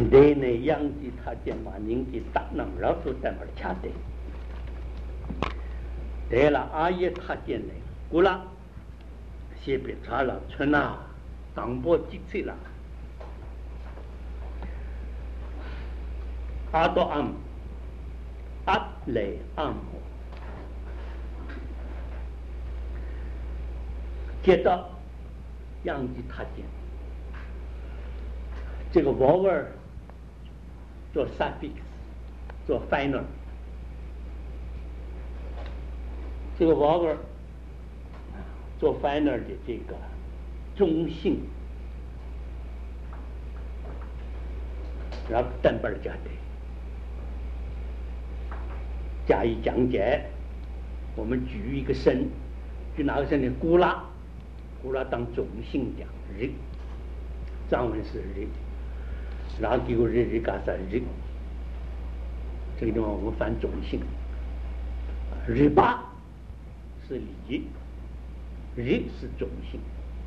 对呢，养鸡他见嘛，人家打能老鼠在那儿掐的。对了，阿爷他见呢，过了，先别查了，村呐，当波几岁了？阿多安，阿来安么？接着养鸡他见，这个 vowel 做 suffix 做 final， 这个 vowel 做 final 的这个中性，然后等本加的加以讲解。我们举一个声，举哪个声呢？古拉，古拉当中性讲日，藏文是日，然后给我日日嘎萨日，这个地方我们翻中性。日巴是理，日是中性。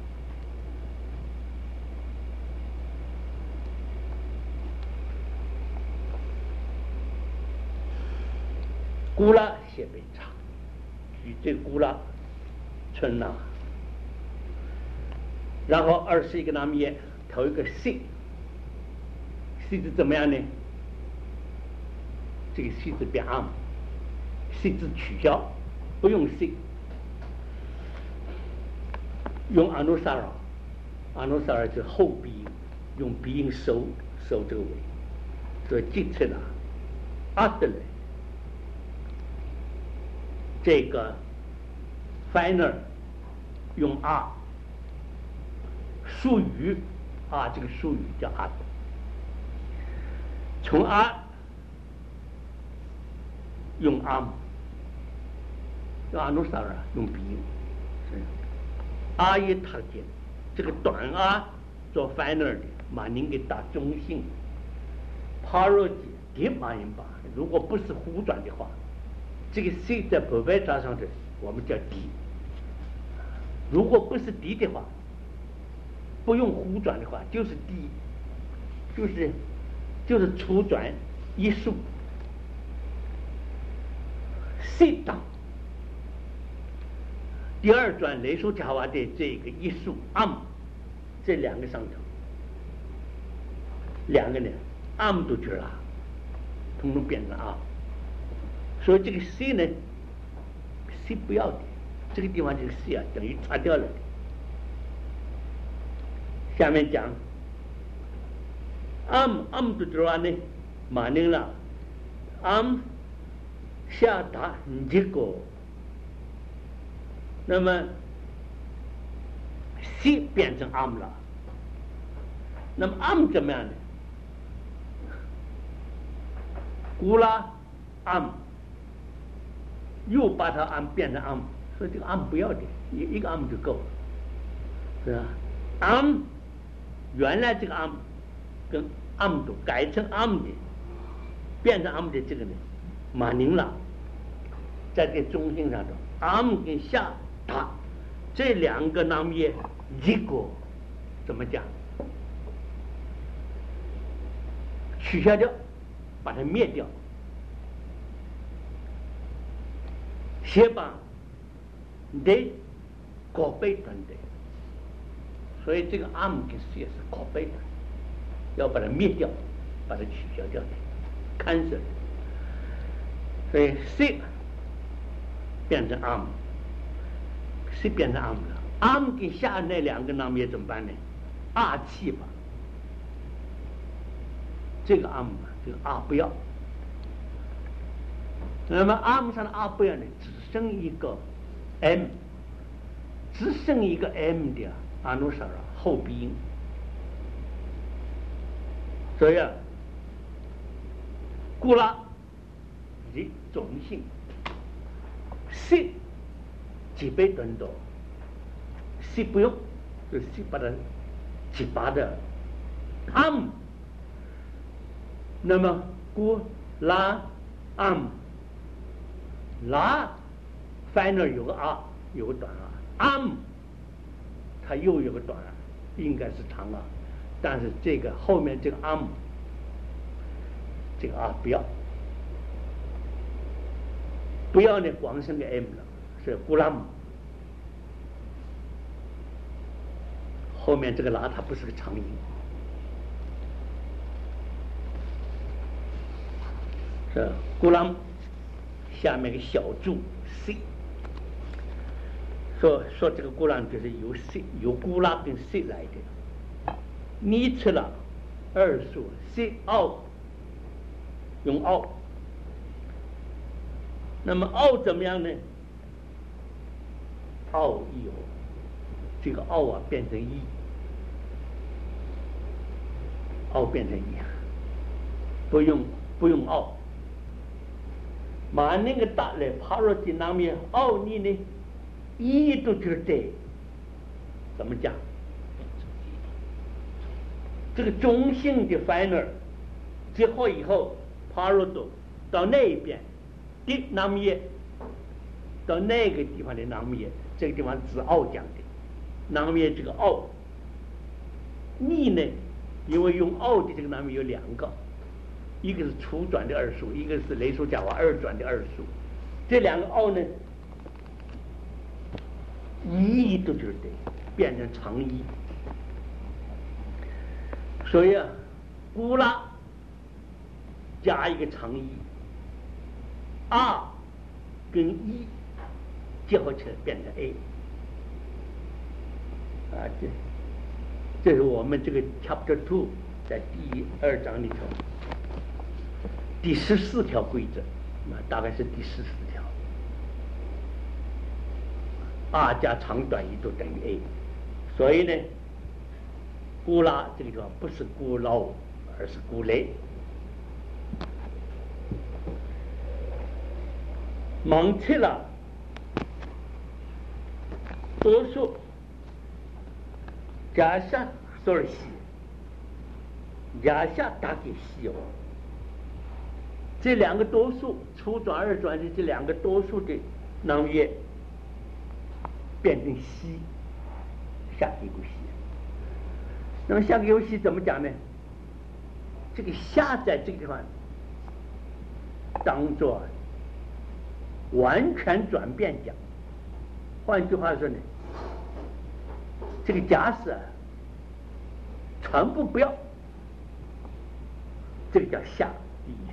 古拉写被长，举这古拉春呐，然后21个那么也头一个 C 字怎么样呢？这个 C 字变 C 字取消，不用 C， 用 anusara 就是后鼻音，用鼻音收这个尾，所以记出来阿德勒。这个 final 用 R， 术语这个术语叫 R， 从 R 用 arm， 用 anusara 用鼻音，R 也特点，这个短 R 做 final 的，把您给打中性 ，parody 叠马音吧，如果不是弧转的话。这个 C 在不外加上的，我们叫低。如果不是低的话，不用弧转的话，就是低，就是初转一竖 C 档，第二转雷书加瓦的这个一竖 这两个上头，两个呢都去了，统统变成所以这个 C 呢 ，C 不要的，这个地方这个 C 等于擦掉了的。下面讲的地方呢，马宁了下达这个，那么 C 变成了，那么怎么样呢？古拉又把它变成所以这个不要的，一个就够了，是吧？原来这个跟都改成的，变成的这个呢，马宁了，在这个中心上头，跟下达这两个那么也一个怎么讲？取消掉，把它灭掉。先把得拷贝等的，所以这个跟 C 是拷贝的，要把它灭掉，把它取消掉的 ，cancel。所以 C 变成 C 变成了，跟下那两个那么也怎么办呢？气吧，这个这个不要。那么上的不要呢，只剩一个 M， 只剩一个 M 的anusara后鼻音，所以古拉是中性 ，C 几倍等多 ，C 不用，就 C 把它几拔的那么古拉拉 final 有个有个短它又有个短应该是长但是这个后面这个这个啊不要呢光生个 M 了，是古拉姆。后面这个拉它不是个长音，是古拉姆下面个小注 C。说这个古拉就是由古拉跟 C 来的。你吃了二数 C 奥，用奥，那么奥怎么样呢？奥以后，这个奥啊变成一，奥变成一，不用奥。马那个大来帕罗的那面奥你呢？一都觉得怎么讲？这个中性的 final 结合以后，帕罗多到那一边的那面，到那个地方的那面，这个地方指奥讲的，那面这个奥，你呢？因为用奥的这个那面有两个，一个是初转的二数，一个是雷数甲瓦二转的二数，这两个奥呢？一都就是得变成长一，所以啊，古拉加一个长一，R 跟一结合起来变成 A， 啊，这是我们这个 Chapter 2在第2章里头第14条规则，大概是第14条。R 加长短一都等于 A， 所以呢，古拉这个地方不是古老，而是古雷。蒙切了多数加下多少西，加下大给西哦。这两个多数初转二转的这两个多数的能源变成西，下一个西。那么下个游戏怎么讲呢？这个下在这个地方当做完全转变讲。换句话说呢，这个假设全部不要，这个叫下的意思。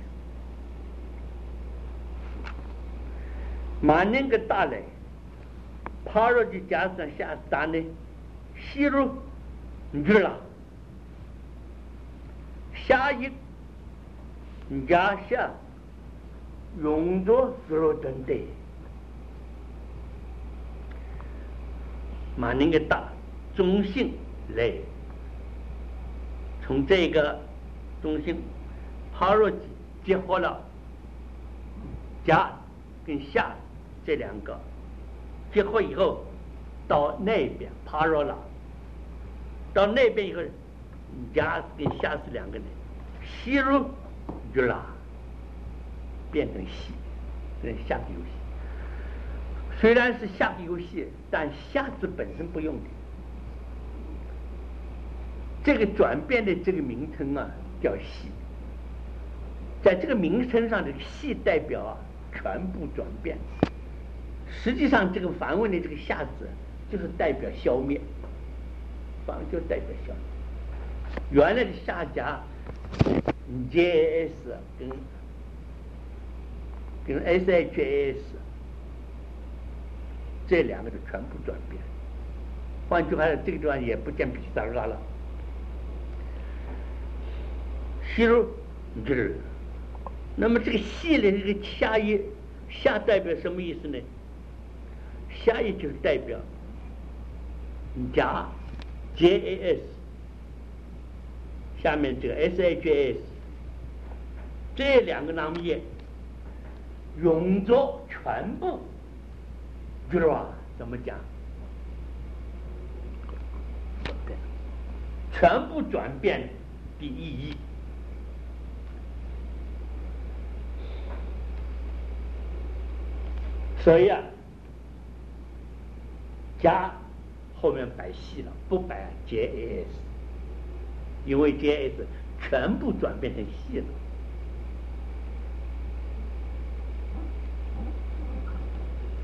马那个大来。帕罗的加上下达呢，吸入日了，下一加下用作日等的，马那个大中性来，从这个中性帕罗结合了加跟下这两个。结合以后，到那边帕罗了，到那边以后，加跟下是两个人，吸入就啦，变成西，这是下个游戏。虽然是下个游戏，但下字本身不用的。这个转变的这个名称啊，叫西。在这个名称上，这个西代表啊全部转变。实际上，这个梵文的这个下字就是代表消灭，梵文就代表消灭。原来的下家 JS 跟 SHS 这两个的全部转变。换句话说，这个地方也不见比萨拉了。西入日，那么这个西的这个下代表什么意思呢？下一就是代表加 JAS， 下面这个 SHS， 这两个南叶用作全部，知道吧？怎么讲？全部转变的意义。所以啊，加后面摆细了，不摆 JAS， 因为 JAS 全部转变成细了。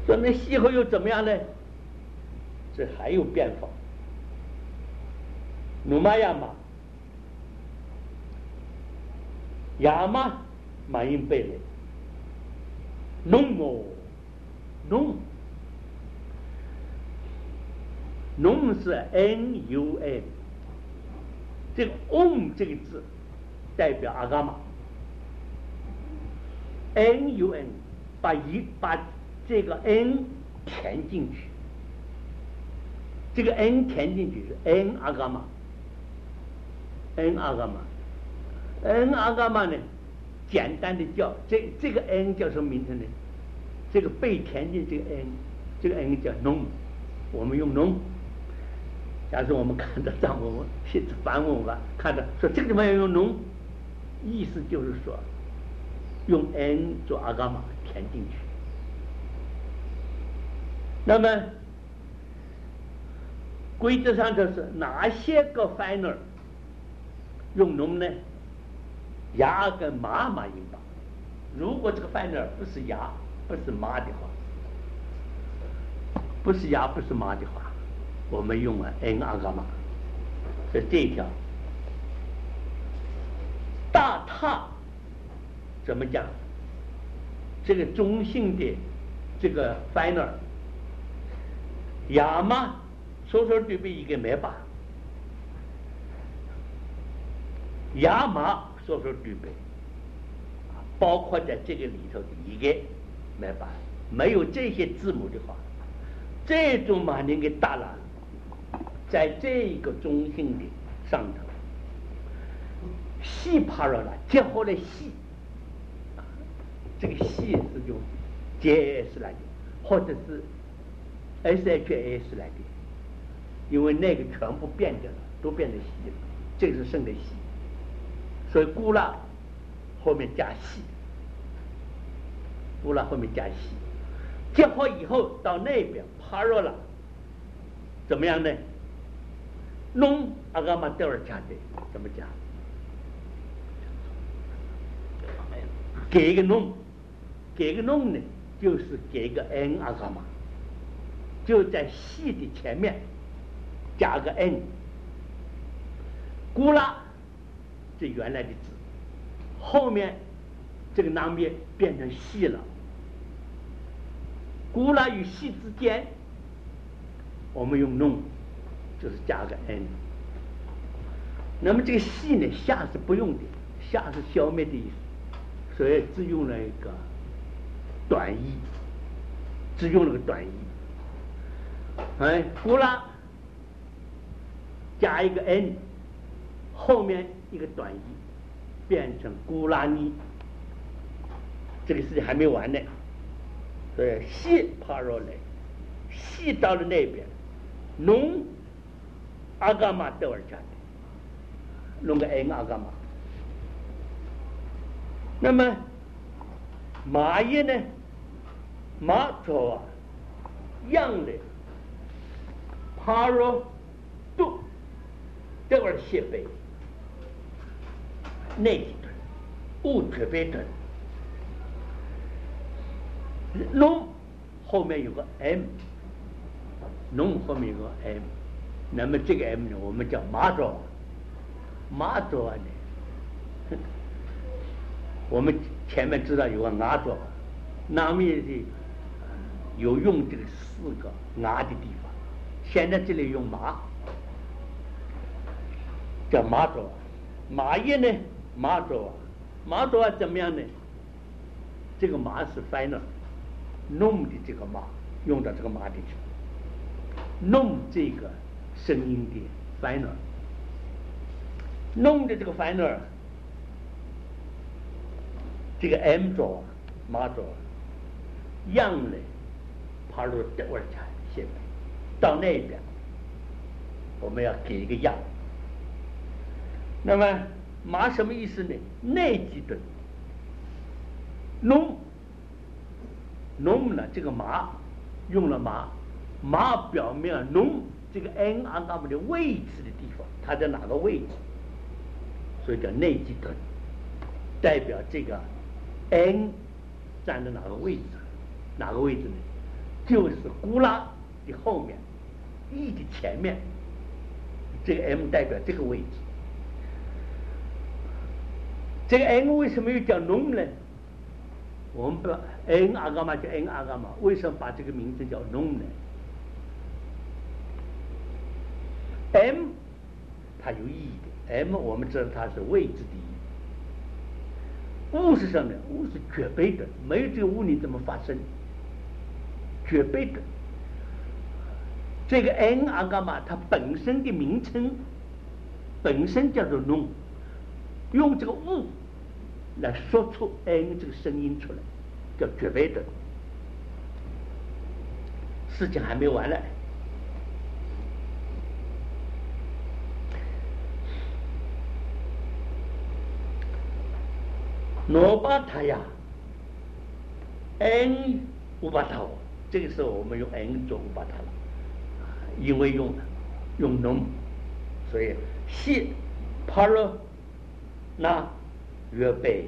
说那细后又怎么样呢？这还有变法。努玛亚玛，亚玛马音贝雷，弄哦，弄是 NUM， 这个 这个字代表阿伽玛 ，NUM 把这个 N 填进去，这个 N 填进去是 N 阿伽玛。N 阿伽玛呢，简单的叫这个 N 叫什么名称呢？这个被填进这个 N， 这个 N 叫 nom， 我们用 nom。假如我们看到藏文写梵文吧，看到说这个地方要用 nom， 意思就是说用 N 做阿伽玛填进去。那么规则上就是哪些个 final 用nom呢？牙跟马音吧。如果这个 final 不是牙不是马的话，不是牙不是马的话，我们用了 N 阿伽玛。所以这一条大塔怎么讲？这个中性的这个 final 亚嘛说说对比一个没吧，亚嘛说说对比，包括在这个里头的一个没吧，没有这些字母的话，这种马宁给大了，在这个中性的上头，细帕罗了，结合了细，这个细是用 JS 来的，或者是 SHS 来的，因为那个全部变掉了，都变成细了，这个是剩的细，所以古拉后面加细，古拉后面加细，结合以后到那边帕罗了，怎么样呢？弄阿伽玛德尔加的怎么讲？给一个弄，给一个弄呢，就是给一个 N 阿伽玛，就在细的前面加个 N。古拉这原来的字，后面这个南面变成细了。古拉与细之间，我们用弄，就是加个 N。那么这个细呢，下是不用的，下是消灭的意思，所以只用了一个短义，只用了个短义。古拉加一个 N， 后面一个短义，变成古拉尼。这个事情还没完呢，所以细帕罗来，细到了那边，弄阿伽玛德尔加的，弄个 N 阿伽玛。那么马耶呢？马卓啊，样的帕罗杜德尔谢贝，内几顿，乌特贝顿。弄后面有个 M， 弄后面有个 M， 那么这个 M 呢，我们叫马卓，马卓呢，我们前面知道有个牙卓，那面的有用这个四个牙的地方，现在这里用马，叫马卓，马叶呢，马卓，马卓怎么样呢？这个马是 final。弄的这个马用到这个马里去，弄这个声音的 final， 弄的这个 final， 这个 M 座马座样嘞，帕罗德尔加现在到那边，我们要给一个样。那么马什么意思呢？内几顿弄。弄了这个马，用了马表面弄这个 N 阿伽玛的位置的地方，它在哪个位置？所以叫内基顿，代表这个 N 站在哪个位置？哪个位置呢？ 就是古拉的后面，E 的前面，这个 M 代表这个位置。这个 N 为什么又叫 Num 呢？我们把 N 阿伽玛叫 N 阿伽玛，为什么把这个名字叫 Num 呢？M 它有意义的 ，M 我们知道它是位置的意义。物是什么呢？物是绝对的，没有这个物你怎么发生？绝对的。这个 N 阿伽玛它本身的名称本身叫做 Num， 用这个物来说出 N 这个声音出来，叫绝对的。事情还没完了。罗巴塔呀 ，N 乌巴塔，这个时候我们用 N 做乌巴塔了，因为用 Num， 所以西帕罗那约贝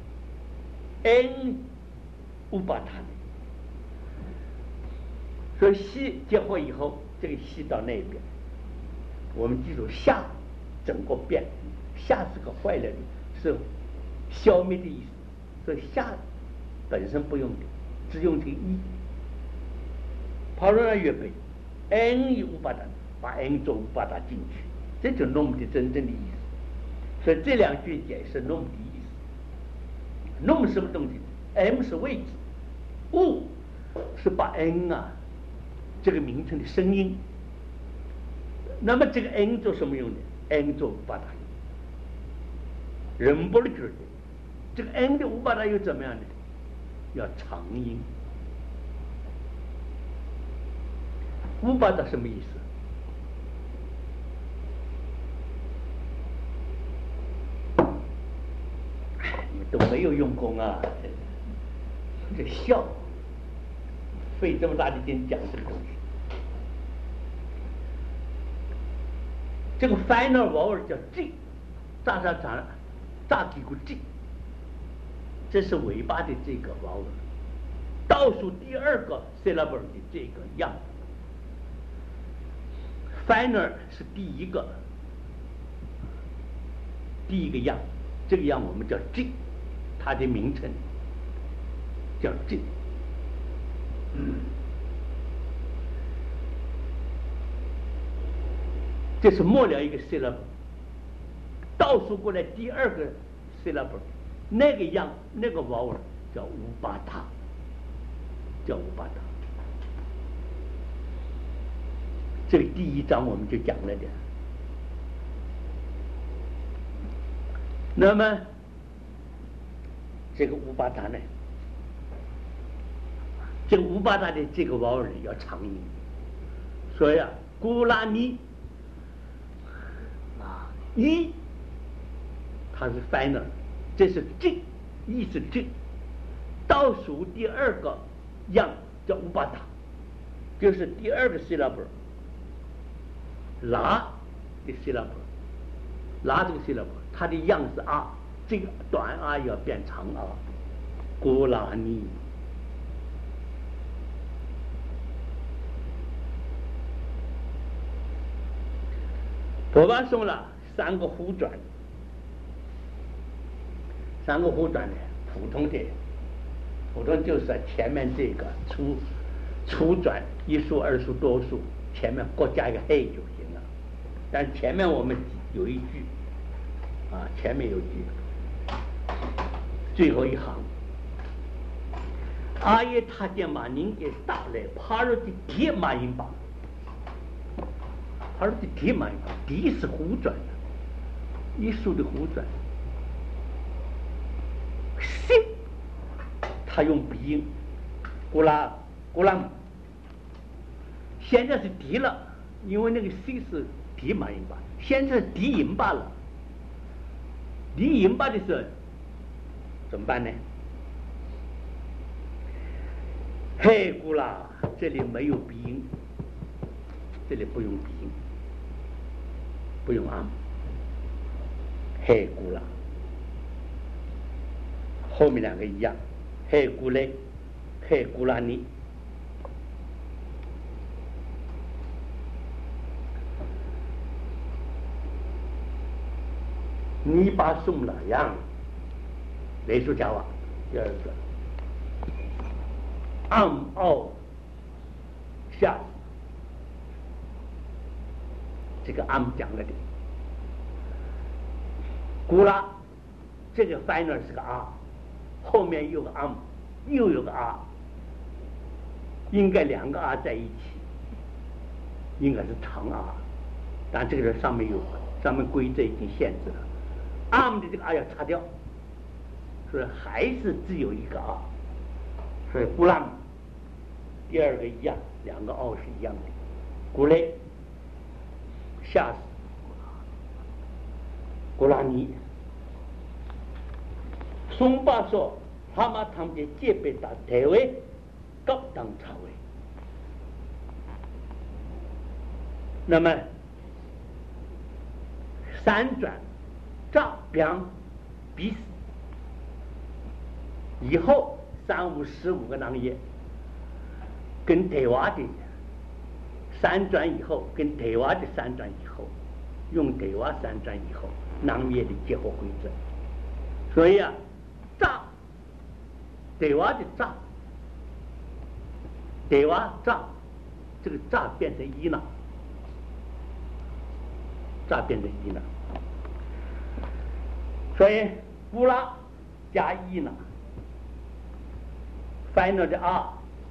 N 乌巴塔，所以西结合以后，这个西到那边，我们记住下整个变，下是个坏了的，是消灭的意思，所以下本身不用的，只用这个一。帕罗那约贝 N 乌巴达，把 N 做乌巴达进去，这就是 Num 的真正的意思。所以这两句解释 Num 的意思。Num 什么东西 ？M 是位置，物是把 N 啊这个名称的声音。那么这个 N 做什么用的 ？N 做乌巴达用。人不是觉得这个 N 的乌巴达又怎么样呢？要长音。乌巴达什么意思？你都没有用功啊！这笑，费这么大的劲讲这个东西。这个 final vowel 叫 G， 炸几个 G， 这是尾巴的这个 vowel， 倒数第二个 syllable 的这个样。final 是第一个样，这个样我们叫 G， 它的名称叫 G。这是末了一个 syllable， 倒数过来第二个 syllable， 那个样那个 vowel 叫乌巴塔，叫乌巴塔。这个第一章我们就讲了的。那么这个乌巴达呢？这个乌巴达的这个 vowel 要长音，所以啊，古拉尼一，它是 final， 这是 G， 一是 G， 倒数第二个样叫乌巴达，就是第二个 syllable。拉的 syllable， 拉这个 syllable， 它的样是 R， 这个短 R 要变长 R， 古拉尼。我把说了三个呼转，普通就是前面这个初转一数、二数、多数，前面各加一个嘿就行了。但前面我们有一句啊，前面有句，最后一行，阿耶他见马宁给打来，帕罗的铁马音巴，帕罗的铁马音巴，第是呼转的，一数的呼转，西，他用鼻音，咕啦咕啦，现在是低了，因为那个 C 是低马音巴，现在是低音巴了。低音巴的时候怎么办呢？嘿咕啦，这里没有鼻音，这里不用鼻音，不用啊。嘿咕啦，后面两个一样，嘿咕嘞，嘿咕啦尼。 你把送了样，雷书讲话。第二个暗奥下，这个暗讲了的，古拉这个 final 是个 R， 后面有个 M， 又有个 R， 应该两个 R 在一起，应该是长 R， 但这个人上面规则已经限制了 ，M 的这个 R 要擦掉，所以还是只有一个 R， 所以古拉第二个一样，两个 O 是一样的，古雷下死古拉尼。松巴说他们的戒备打台位高档差位，那么三转炸两彼此以后3、5、15个囊液跟台湾的三转以后，跟台湾的三转以后，用台湾三转以后囊液的结合规则，所以啊。炸，台湾的炸，台湾炸，这个炸变成一了，炸变成一了，所以乌拉加一呢 ，final 的 R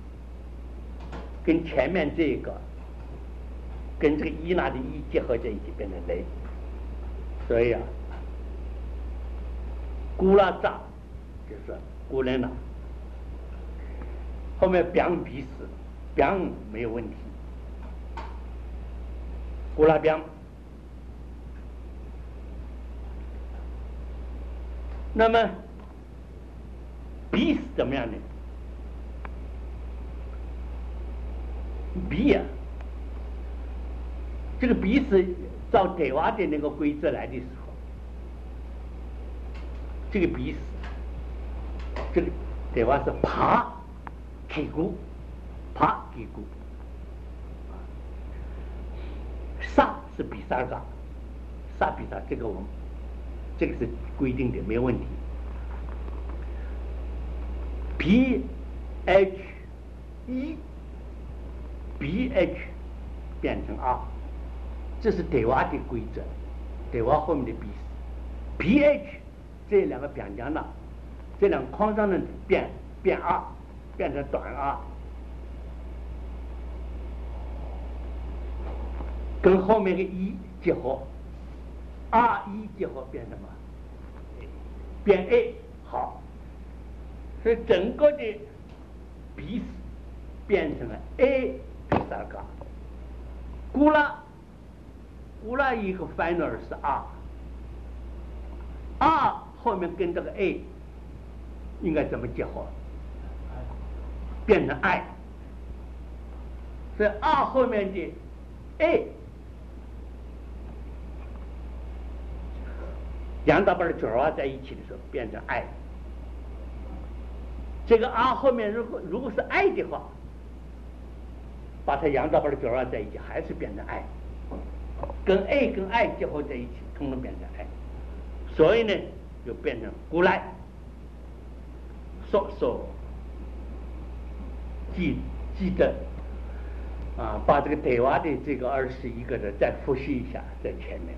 跟前面这个跟这个一呢的一结合在一起变成雷，所以啊，乌拉炸。就是古人了，后面表彼此，表没有问题，古拉表。那么彼此怎么样呢？彼呀，这个彼此照台湾的那个规则来的时候，这个彼此。这个台湾是爬给骨，爬给骨，杀是比萨嘎，杀比萨这个我们这个是规定的，没有问题。BH 1 BH 变成 R， 这是台湾的规则，台湾后面的 BH 这两个表讲了。这两个框上的变 R， 变成短 R， 跟后面的一结合 ，R1 结合变什么？变 A， 好，所以整个的彼此变成了 A 比萨嘎。古拉一个 final 是 R 后面跟这个 A。应该怎么结合？变成 I， 所以 R 后面的 A， 两大半的卷 R 在一起的时候变成 I。这个 R 后面如果是 I 的话，把它两大半的卷 R 在一起还是变成 I， 跟 A 跟 I 结合在一起，统统变成 I， 所以呢就变成古来。记得啊，把这个台湾的这个21个的再复习一下，在前面。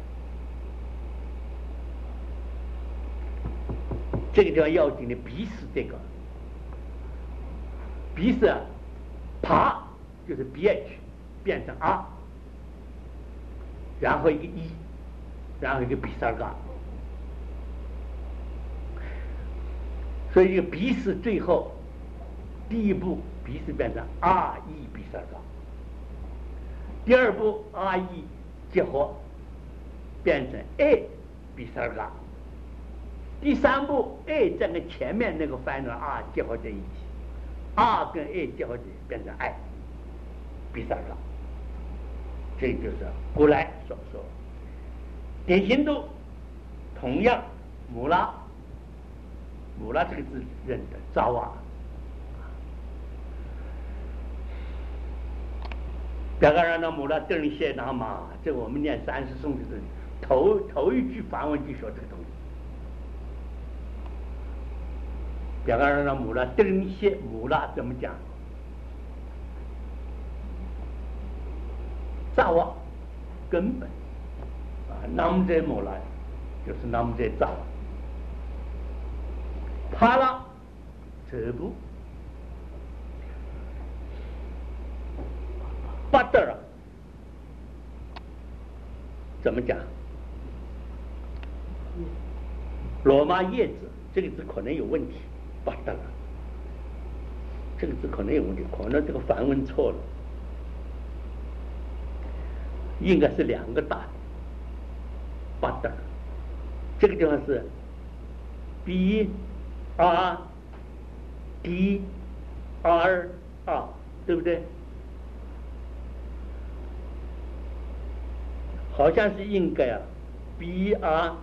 这个地方要紧的彼此这个彼此爬就是 BH 变成 R， 然后一个一，然后一个比萨嘎。所以这个彼此最后第一步彼此变成 R1 比萨嘎，第二步 R1 结合变成 A 比萨嘎，第三步 A 在跟前面那个 final R 结合在一起， R 跟 A 结合在一起变成 I 比萨嘎，这就是古来所说典型度。同样母拉这个字认的早啊，别个让那母拉等一些那嘛，这个我们念30颂的时候， 头一句梵文就学这个东西。比方说那母拉登些母拉怎么讲？扎瓦根本啊，那么这母拉就是那么这扎瓦，帕拉这部，巴德尔怎么讲？罗马叶子这个字可能有问题，巴德尔这个字可能有问题，可能这个梵文错了。应该是两个大的巴德尔，这个地方是 B R D R R， 对不对？好像是应该啊 B R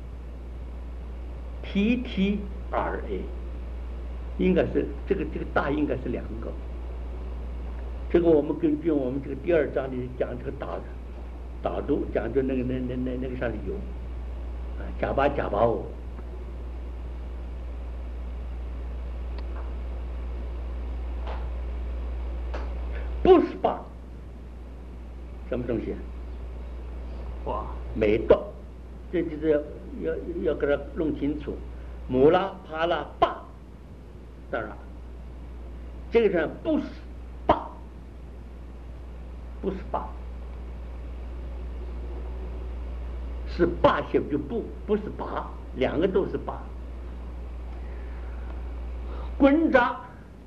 T T R A， 应该是这个大应该是两个。这个我们根据我们这个第2章里讲这个打读，讲究那个上里有啊，假巴哦，不是吧？什么东西？哇，没到，这就是要给它弄清楚。姆拉帕拉巴，当然，这个上不是巴，不是巴。是罢写就不是拔，两个都是拔。滚扎，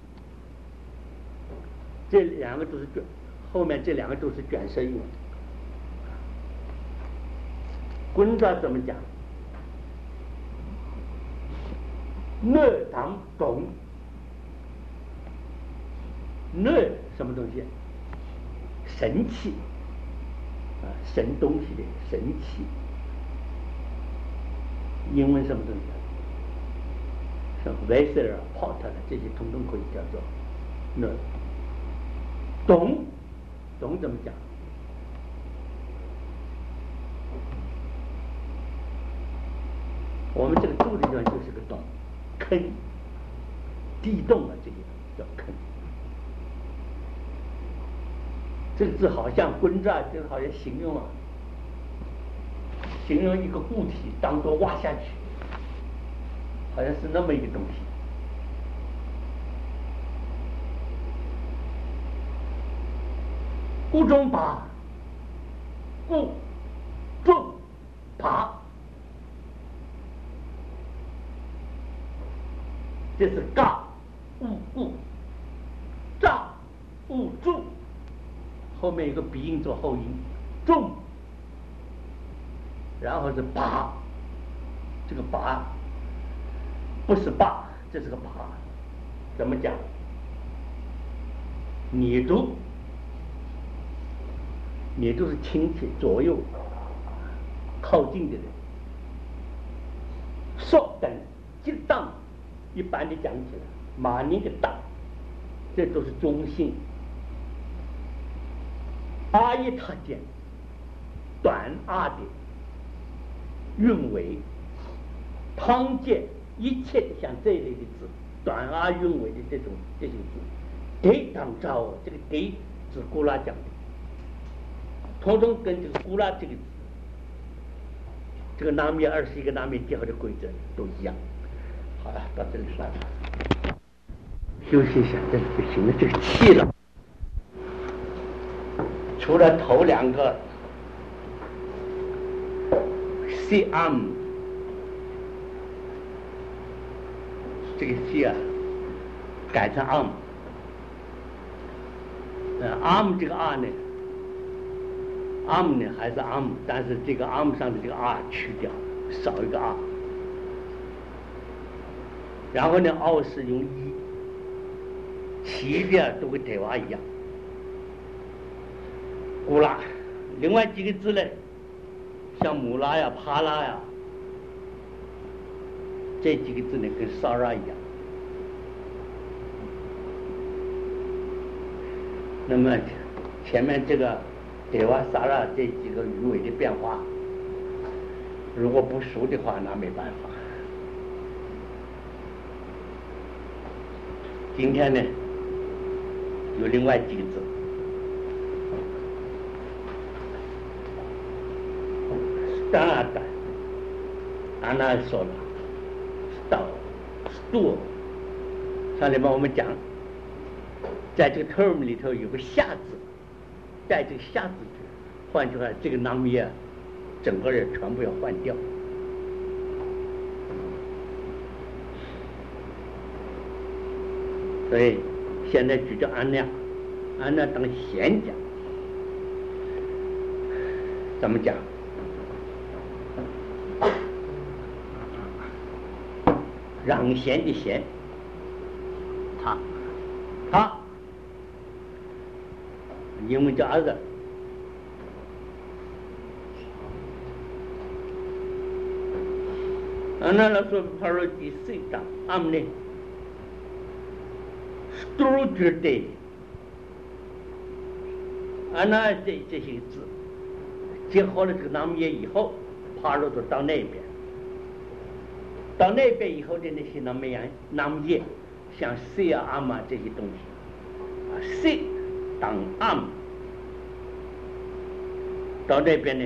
这两个都是卷，后面这两个都是卷舌音。滚扎怎么讲？乐当懂，乐什么东西？神气啊，神东西的神气。英文什么东西？像 vessel、pot 的这些，统统可以叫做那懂怎么讲？我们这个住的地方就是个洞，坑，地洞啊，这个叫坑。这个字好像滚扎，这个好像形容啊。形容一个固体当作挖下去，好像是那么一个东西。固中拔，固重拔，这是嘎勿固，炸勿住，后面有个鼻音做后音，重。然后是拔，这个拔不是拔，这是个拔，怎么讲？捏住是亲戚左右靠近的人，说等即当，一般的讲起来，马尼的当，这都是中性。阿一他见短阿的。韵尾、汤介一切像这一类的字，短阿韵尾的这些字，给当招这个给是古拉讲的，统统跟这个古拉这个字，这个南面21个南面结合的规则都一样。好了，到这里算了，休息一下，这不行了，这个气了。除了头两个。C arm 这个 C 啊，改成 arm，arm 这个 R 呢 ，arm 呢还是 arm， 但是这个 arm 上的这个 R 去掉，少一个 R， 然后呢 ，O 是用一，其余的都跟台湾一样，古拉，另外几个字呢？像姆拉呀、帕拉呀，这几个字呢跟萨拉一样。那么前面这个德瓦萨拉这几个语尾的变化， 如果不熟的话，那没办法。今天呢，有另外几个字，当然的，安娜说了 ，stop， 上礼拜我们讲，在这个 term 里头有个下字，带这个下字句，换句话，这个 noun 业整个人全部要换掉。所以现在举着安娜当闲讲，怎么讲？让贤的贤，他，英文叫 other。安娜来说 parody 谁当俺们呢？都觉得，安娜这些字结合了这个南业以后，爬入到那边，到那边以后的那些南业，像 C 啊、阿玛这些东西，啊 C 当阿，到那边呢，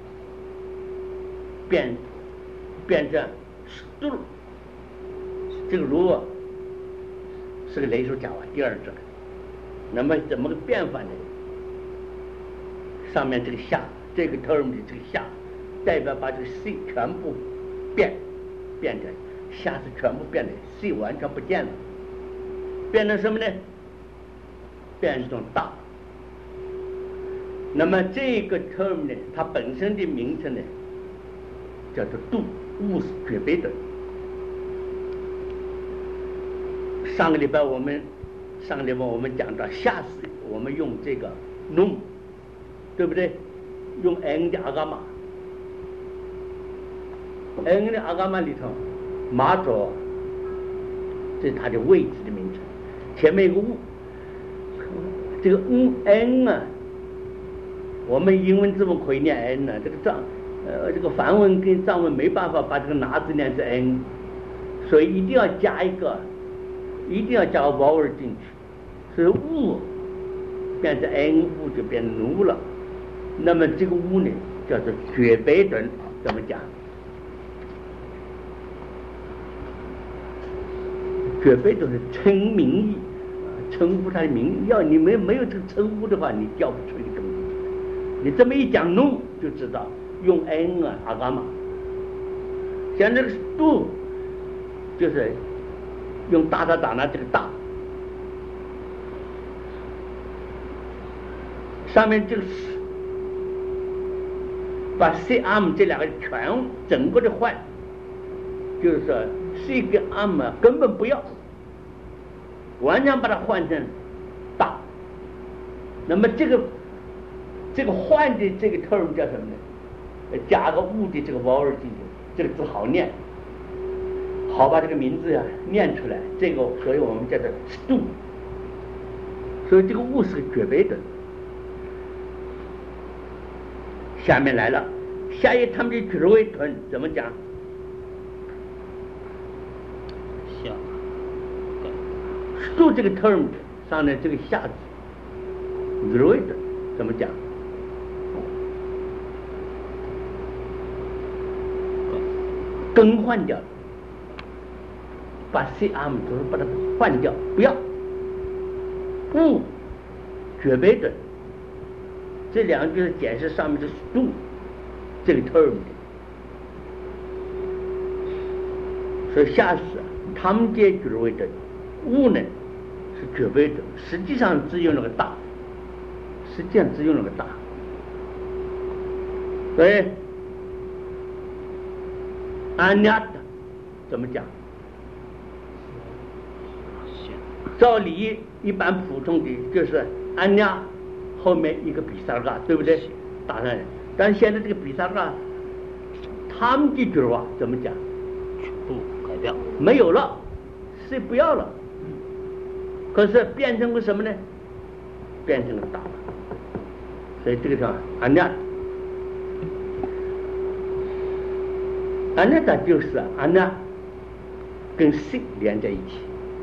变成 stu， 这个如果是个雷手甲啊，第二者。那么怎么个变法呢？上面这个下，这个 term 的这个下，代表把这个 C 全部变成下是全部变了 ，C 完全不见了，变成什么呢？变成一种大。那么这个 term 呢，它本身的名称呢，叫做度，物是绝对的。上个礼拜我们讲到下次我们用这个 num， 对不对？用 n 的阿伽马 ，n 的阿伽马里头，马卓这是它的位置的名称，前面有个物，这个 n 啊，我们英文字母可以念 n 啊，这个梵文跟藏文没办法把这个拿字念成 n， 所以一定要加个 vowel 进去，所以物变成 n， 物就变成奴了。那么这个物呢，叫做绝北顿，怎么讲？绝北顿是称名义，称呼他的名义。要你没有这个称呼的话，你叫不出一个东西。你这么一讲弄，就知道用 n 啊阿伽马。像这个 do 就是用大呢这个大，上面这个把 C arm 这两个全整个的换，就是说 C 跟 arm 根本不要，完全把它换成大。那么这个换的这个 term 叫什么呢？加个物的这个 vowel 进去，这个字好念，好把这个名字念出来。这个所以我们叫做 stu， 所以这个物是个绝对的。下面来了，下一他们的绝对屯怎么讲？ 下 stu 这个 term 上的这个下字，绝对的怎么讲？更换掉，把 C arm 都是把它换掉，不要物绝对的。这两个就是解释上面的 stu 这个 term 的。所以下次他们这绝对的物呢是绝对的，实际上只有那个大，所以安雅的怎么讲？照理一般普通的就是安雅后面一个比萨嘎，对不对？打上来。但是现在这个比萨嘎，他们的句话怎么讲？ 全部改掉， 没有了，是不要了。可是变成个什么呢？变成个大。所以这个叫安雅。 那它就是那跟 C 连在一起。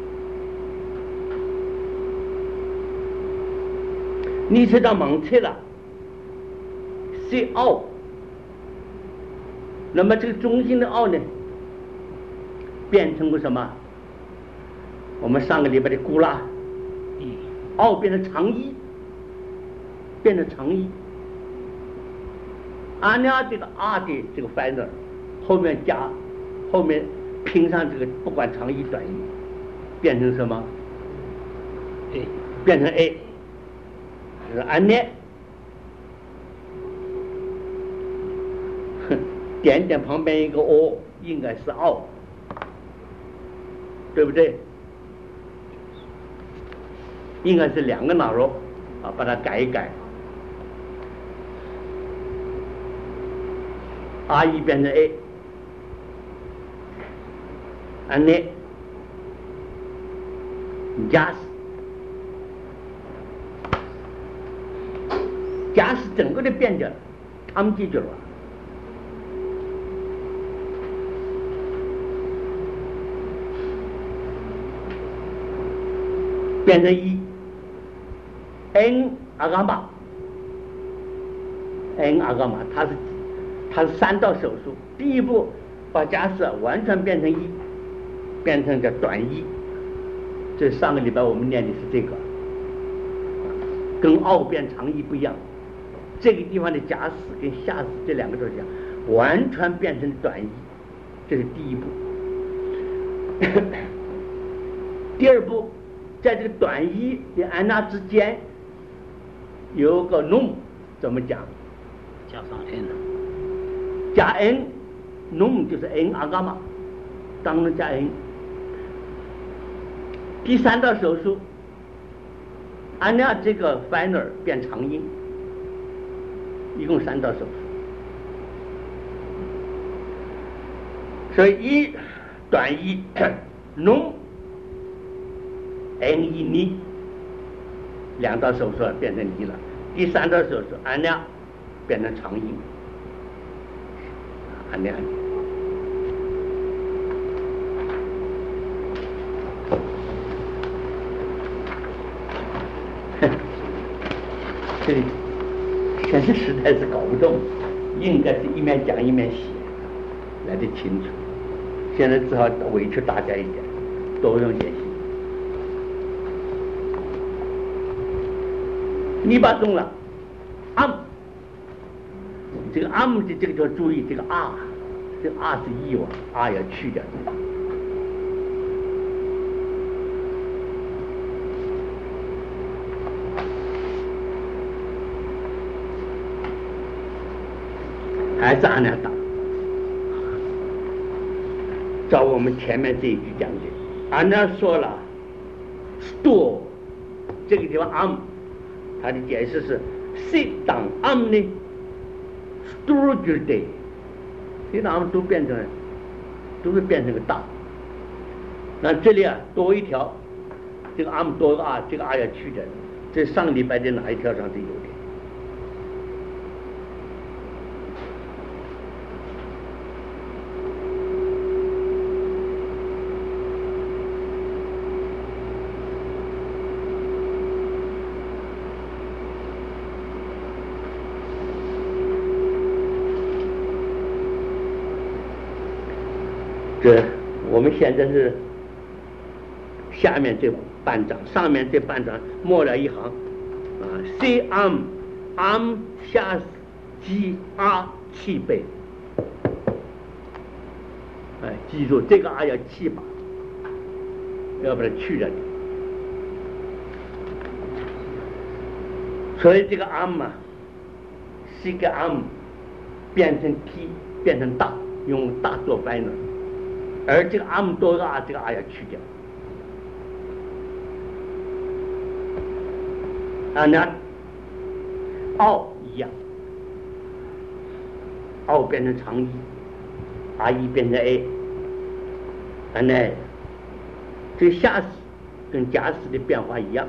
你知道盲测了 ，C 奥，那么这个中心的奥呢，变成个什么？我们上个礼拜的古拉，奥变成长一，变成长一。那这个 R 的这个 final 后面拼上这个不管长一短一，变成什么 ？A， 变成 A， 是呢，点点旁边一个 O 应该是奥，对不对？应该是两个脑肉把它改一改。R 变成 A， 呢，假使整个的变掉了，他们记住了，变成一 N 阿伽马 ，N 阿伽马，它是3道手术，第一步把假设完全变成一，变成叫短一。这上个礼拜我们念的是这个，跟奥变长一不一样。这个地方的假使跟下使这两个都是讲，完全变成短一，这是第一步。第二步，在这个短一的那之间有个 num， 怎么讲？ 加上 n。 加 n， num 就是 n 阿伽马，当中加 n。第3道手术，按照这个 final 变长音，一共3道手术。所以短一 num n 一尼，2道手术变成尼了。第3道手术按照变成长音。那样，这现在实在是搞不懂，应该是一面讲一面写来得清楚。现在只好委屈大家一点，多用点心。你把中了这个 m 的这个就要注意，这个 r， 这个 r 是一网 ，r 要去掉。还是按那打。照我们前面这一句讲的，按那说了 ，store 这个地方 m， 它的解释是 sit down m 呢。store 就是对，其他们都会变成个大。那这里多一条，这个 m 多个 r， 这个 r 要去掉。这上个礼拜的哪一条上是有的？这我们现在是下面这半章，上面这半章默了一行，C M 下 G R 7倍，记住这个 R 要7把，要把它去掉。所以这个 M 是一个 M 变成 T 变成大，用大做 final。而这个 m 多个 r， 这个 r 要去掉。那奥一样，奥变成长一 ，r 一变成 a， 那这个下使跟假使的变化一样，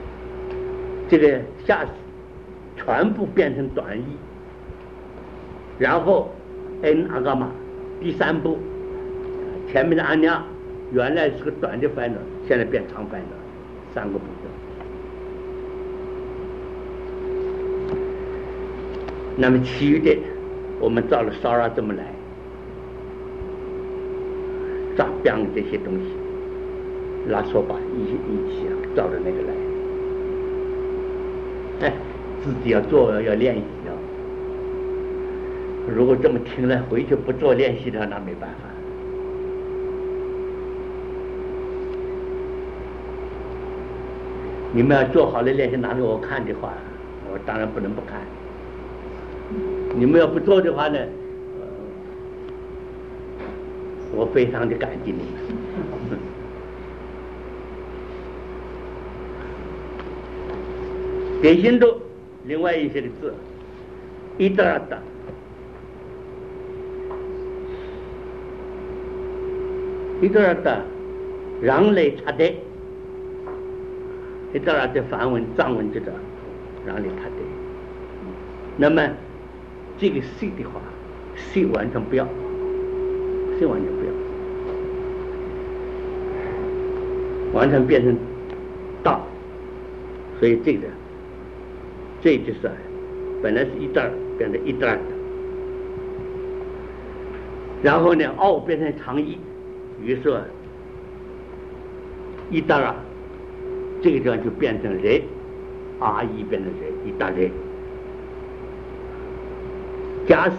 这个下使全部变成短一。 然后 n 阿伽玛第三步，前面的阿娘原来是个短的 final， 现在变长 final， 3个步骤。那么其余的我们照了烧拉这么来，照标这些东西，拉说吧一起照着那个来。自己要做要练习啊！如果这么听了回去不做练习的，那没办法。你们要做好了练习拿给我看的话，我当然不能不看。你们要不做的话呢，我非常的感激你们。典型度另外一些的字，伊达拉达，伊达拉达，让来查的，伊达拉达梵文藏文这个让来查的。那么这个 C 的话 ，C 完全不要 ，C 完全不要，完全变成大，所以这就是本来是一段变成一段的，然后呢，奥变成长一，于是说一段这个地方就变成人，R 一变成人，一大人。假使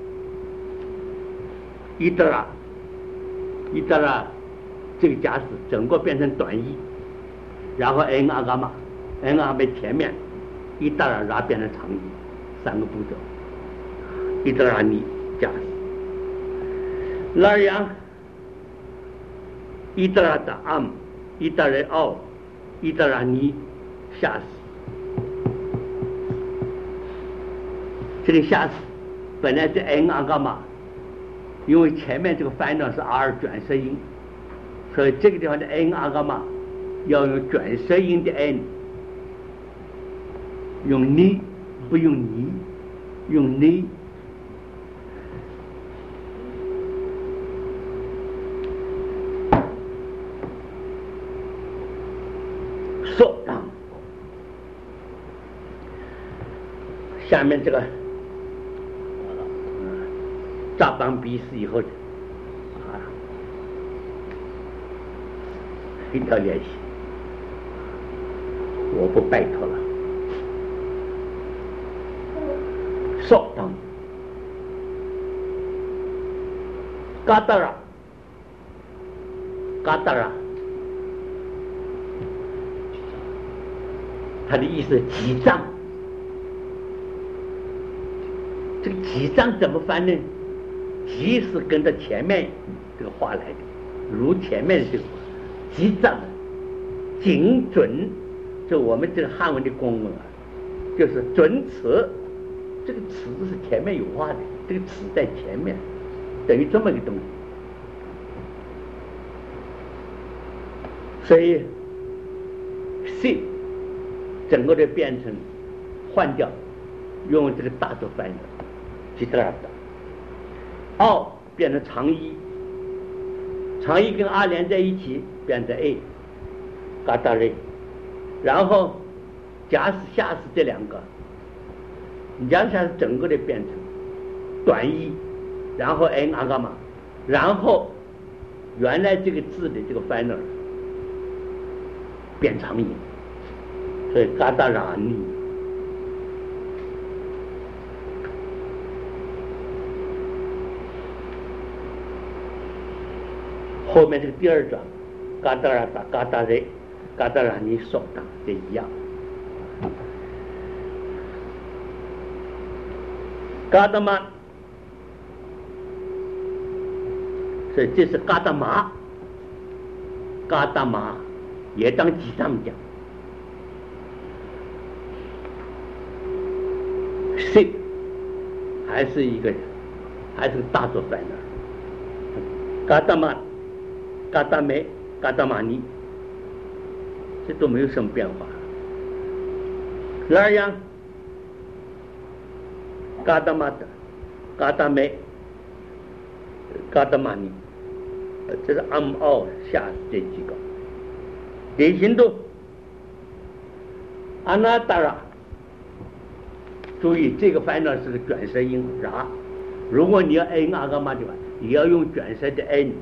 一达拉这个假使整个变成短一，然后 n 阿伽玛前面一达拉变成长一，3个步骤。一达拉尼假使，那样一达拉的 am， 一达拉奥，一达拉尼下使，这个下使。本来是 n 阿伽玛，因为前面这个final是 r 卷舌音，所以这个地方的 n 阿伽玛要用卷舌音的 n， 用你不用你，用你。说下面这个。大邦笔试以后的一条练习，我不拜托了。说当嘎达拉，他的意思是几丈。这个几丈怎么翻呢？即是跟着前面这个话来的，如前面这个话，即丈精准，就我们这个汉文的公文啊，就是准词，这个词是前面有话的，这个词在前面，等于这么一个东西。所以 C 整个的变成换掉，用这个大作翻译，即达拉达。奥变成长一，长一跟阿连在一起变成 A， 嘎达瑞，然后假使下使这2个，你假使下使整个的变成短一，然后 n 阿伽玛，然后原来这个字的这个 final 变长音，所以嘎达拉尼。后面这个第2转，嘎达拉达、嘎达瑞、嘎达拉尼手当这一样。嘎达玛，所以这是嘎达玛，嘎达玛也当几丈讲。C 还是一个，还是个大作翻的。嘎达玛。嘎达梅、嘎达玛尼，这都没有什么变化。那样，嘎达玛的嘎达梅、嘎达玛尼，这是昂奥下这几个。典型的阿那达拉，注意这个烦恼是个卷舌音ra。如果你要 n 阿伽玛的话，也要用卷舌的 n。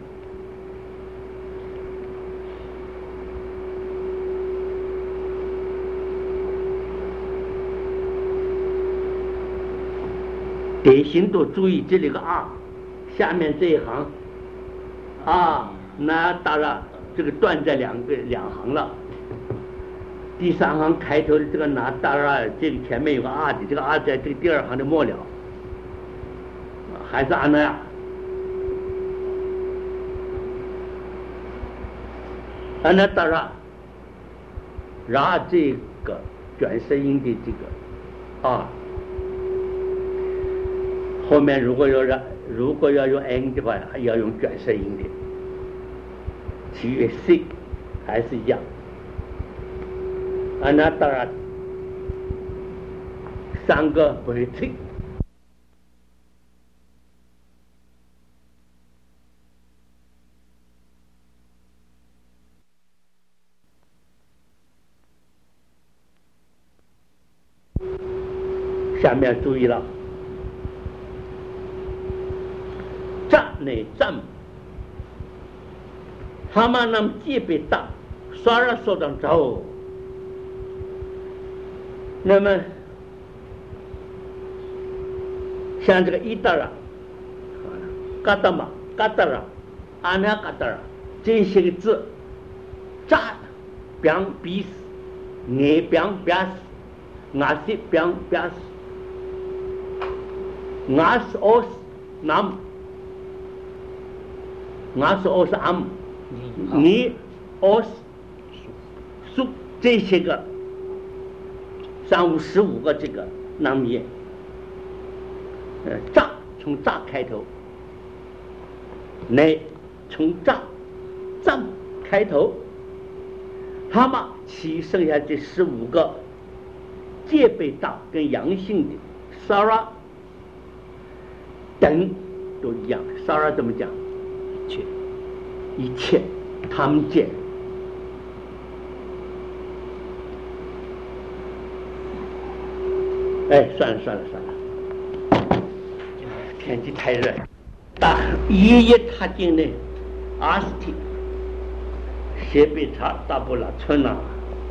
典型的注意这里个啊，下面这一行啊，那当然这个断在两行了。第三行开头的这个那当然这个前面有个啊的，这个啊在这个第二行的末了，还是阿那呀。阿那当然，这个卷舌音的这个啊。后面如果要用 n 的话，要用卷舌音的，其余 c 还是一样。那当然，三个不会吹。下面注意了。内占，他们能戒备大，刷了说当着。那么像这个伊达拉、嘎达玛、嘎达拉、阿那嘎达拉这些个字，扎表比斯，眼表表斯，牙是表表斯，牙是奥斯南。俺是am，你苏这些个3、5、15个这个南面，扎从扎开头，内从扎开头，他们其剩下这15个戒备大跟阳性的 Sara 等都一样。Sara 怎么讲？一切，他们见。算了，天气太热。一踏进呢，阿斯提，斜北查大布拉村啊，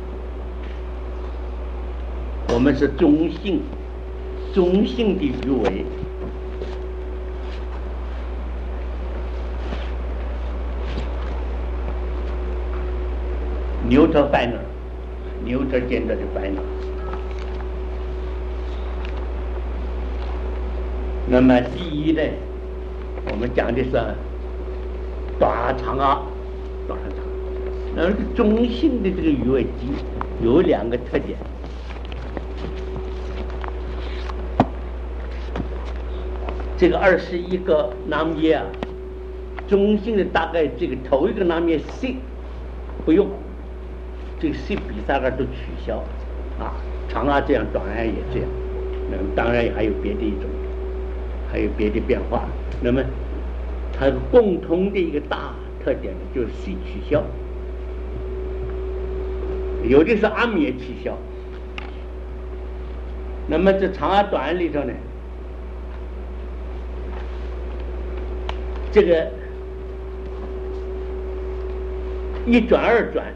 我们是中性的鱼尾。neuter final， neuter gender 的 final。那么第一呢，我们讲的是短长啊，那个中性的这个鱼尾肌有2个特点。这个21个南叶啊，中性的大概这个头一个南叶 C 不用。这个 C 比3个都取消啊，长啊这样，短啊也这样。那么当然还有别的一种，还有别的变化。那么它共同的一个大特点呢，就是 C 取消，有的是阿米也取消。那么这长啊短里头呢，这个1转2转。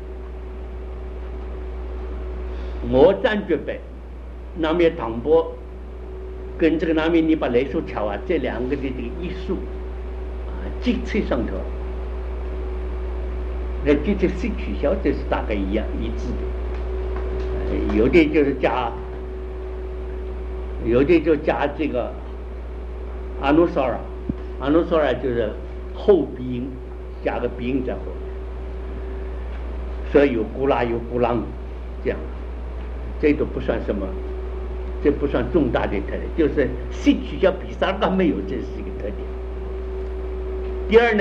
我占绝北，那面唐波跟这个那面你把雷数调啊，这2个的这个艺术啊，基础上头，那这 C 取消，这是大概一致的。有的就是加，有的就加这个阿努索尔就是后鼻音，加个鼻音在后面，所以有咕啦有咕啷这样。这都不算什么，这不算重大的特点，就是 C 取消比3个没有，这是一个特点。第二呢，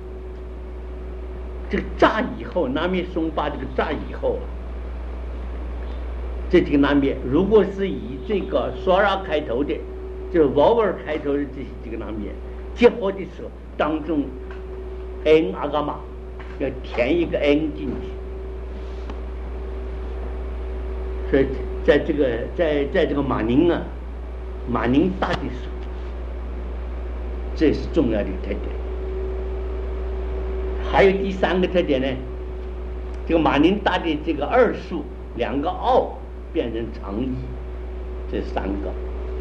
这个炸以后，南面松巴这个炸以后，这几个南面如果是以这个索拉开头的， 就是vowel开头的这几个南面结合的时候，当中 n 阿伽玛要填一个 n 进去，所以在这个马宁大的时候，这是重要的特点。还有第三个特点呢，这个马宁大的这个二数两个奥变成长一，这三个。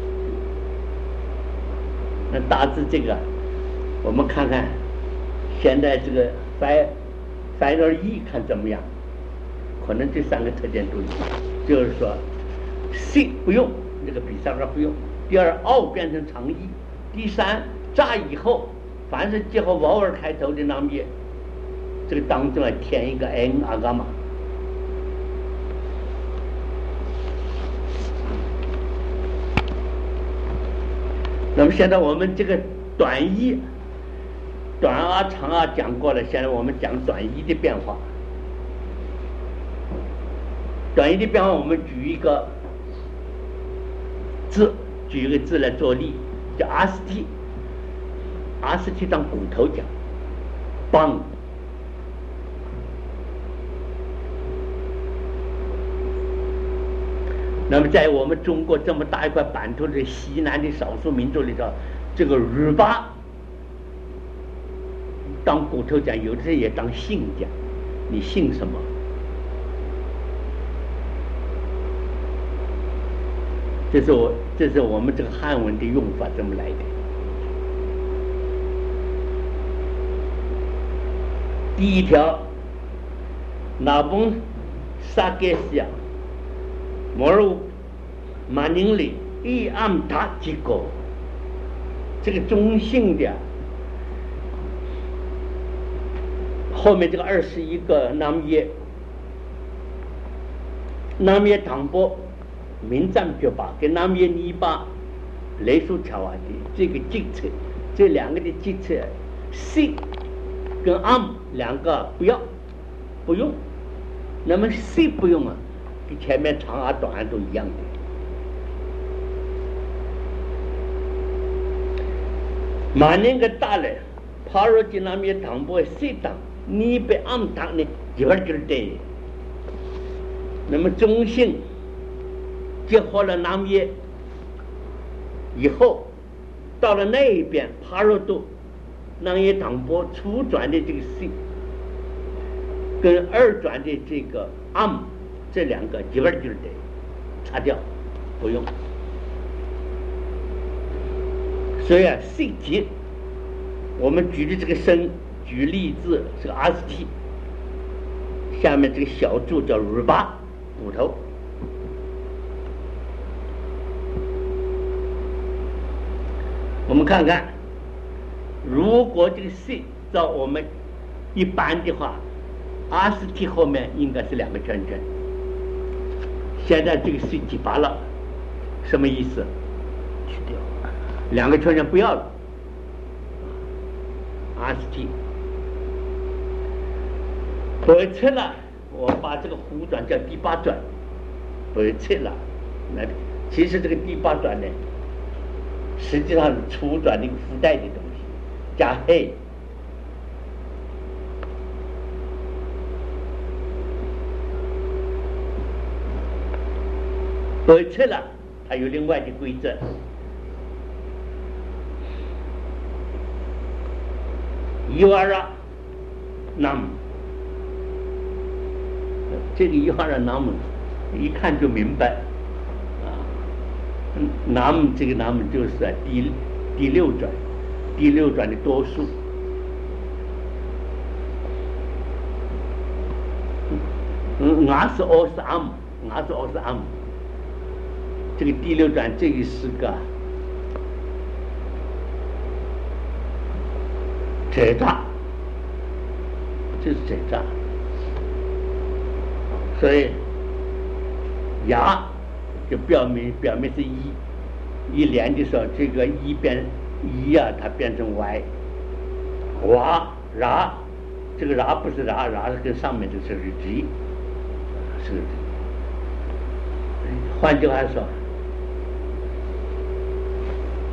那大致这个我们看看现在这个final 一看怎么样，可能这三个特点都有，就是说 C 不用，这个比上面不用，第二奥变成长一，第三乍以后凡是结合 vowel 开头的南面，这个当中要填一个 n 阿伽玛。那么现在我们这个短一、短啊、长啊讲过了，现在我们讲短一的变化。短一的变化，我们举一个字来做例，叫 RST 当骨头讲，棒。那么在我们中国这么大一块版图的西南的少数民族里头，这个日巴当骨头讲，有的人也当姓讲，你姓什么？这是我们这个汉文的用法这么来的。第一条，那本萨盖西亚。莫马宁里一暗达几个，这个中性的后面这个21个南耶唐波民占表吧，跟南耶尼巴雷苏乔瓦的这个计策，这两个的计策 C 跟 am 两个不用，那么 C 不用啊，跟前面长啊短啊都一样的。马宁个大了，帕罗吉那面唐波 C 当，你被 am 当呢，一会儿就是对。那么中性结合了南耶以后，到了那一边帕罗多南耶唐波初转的这个 C 跟二转的这个 am 这两个一会儿就是对，擦掉不用。所以啊 C 级我们举的这个声举例子是个 RST， 下面这个小柱叫乳巴骨头。我们看看，如果这个 C 照我们一般的话， RST 后面应该是两个圈圈，现在这个 C 挤拔了，什么意思？去掉两个圈圈不要了。RST 回撤了，我把这个弧转叫第八转，回撤了。那其实这个第八转呢，实际上是初转的一个附带的东西，加黑。回撤了，它有另外的规则。Yuara Nam， 这个 Yuara Nam 一看就明白啊。Nam 这个 Nam 就是第六转的多数。俺是奥斯 am， 这个第六转这个是个这扎，这是这扎，所以牙就表明是一连的时候，这个一变一啊，它变成 y， ra，这个 ra 不是 ra 是跟上面的是 g， 是。换句话说，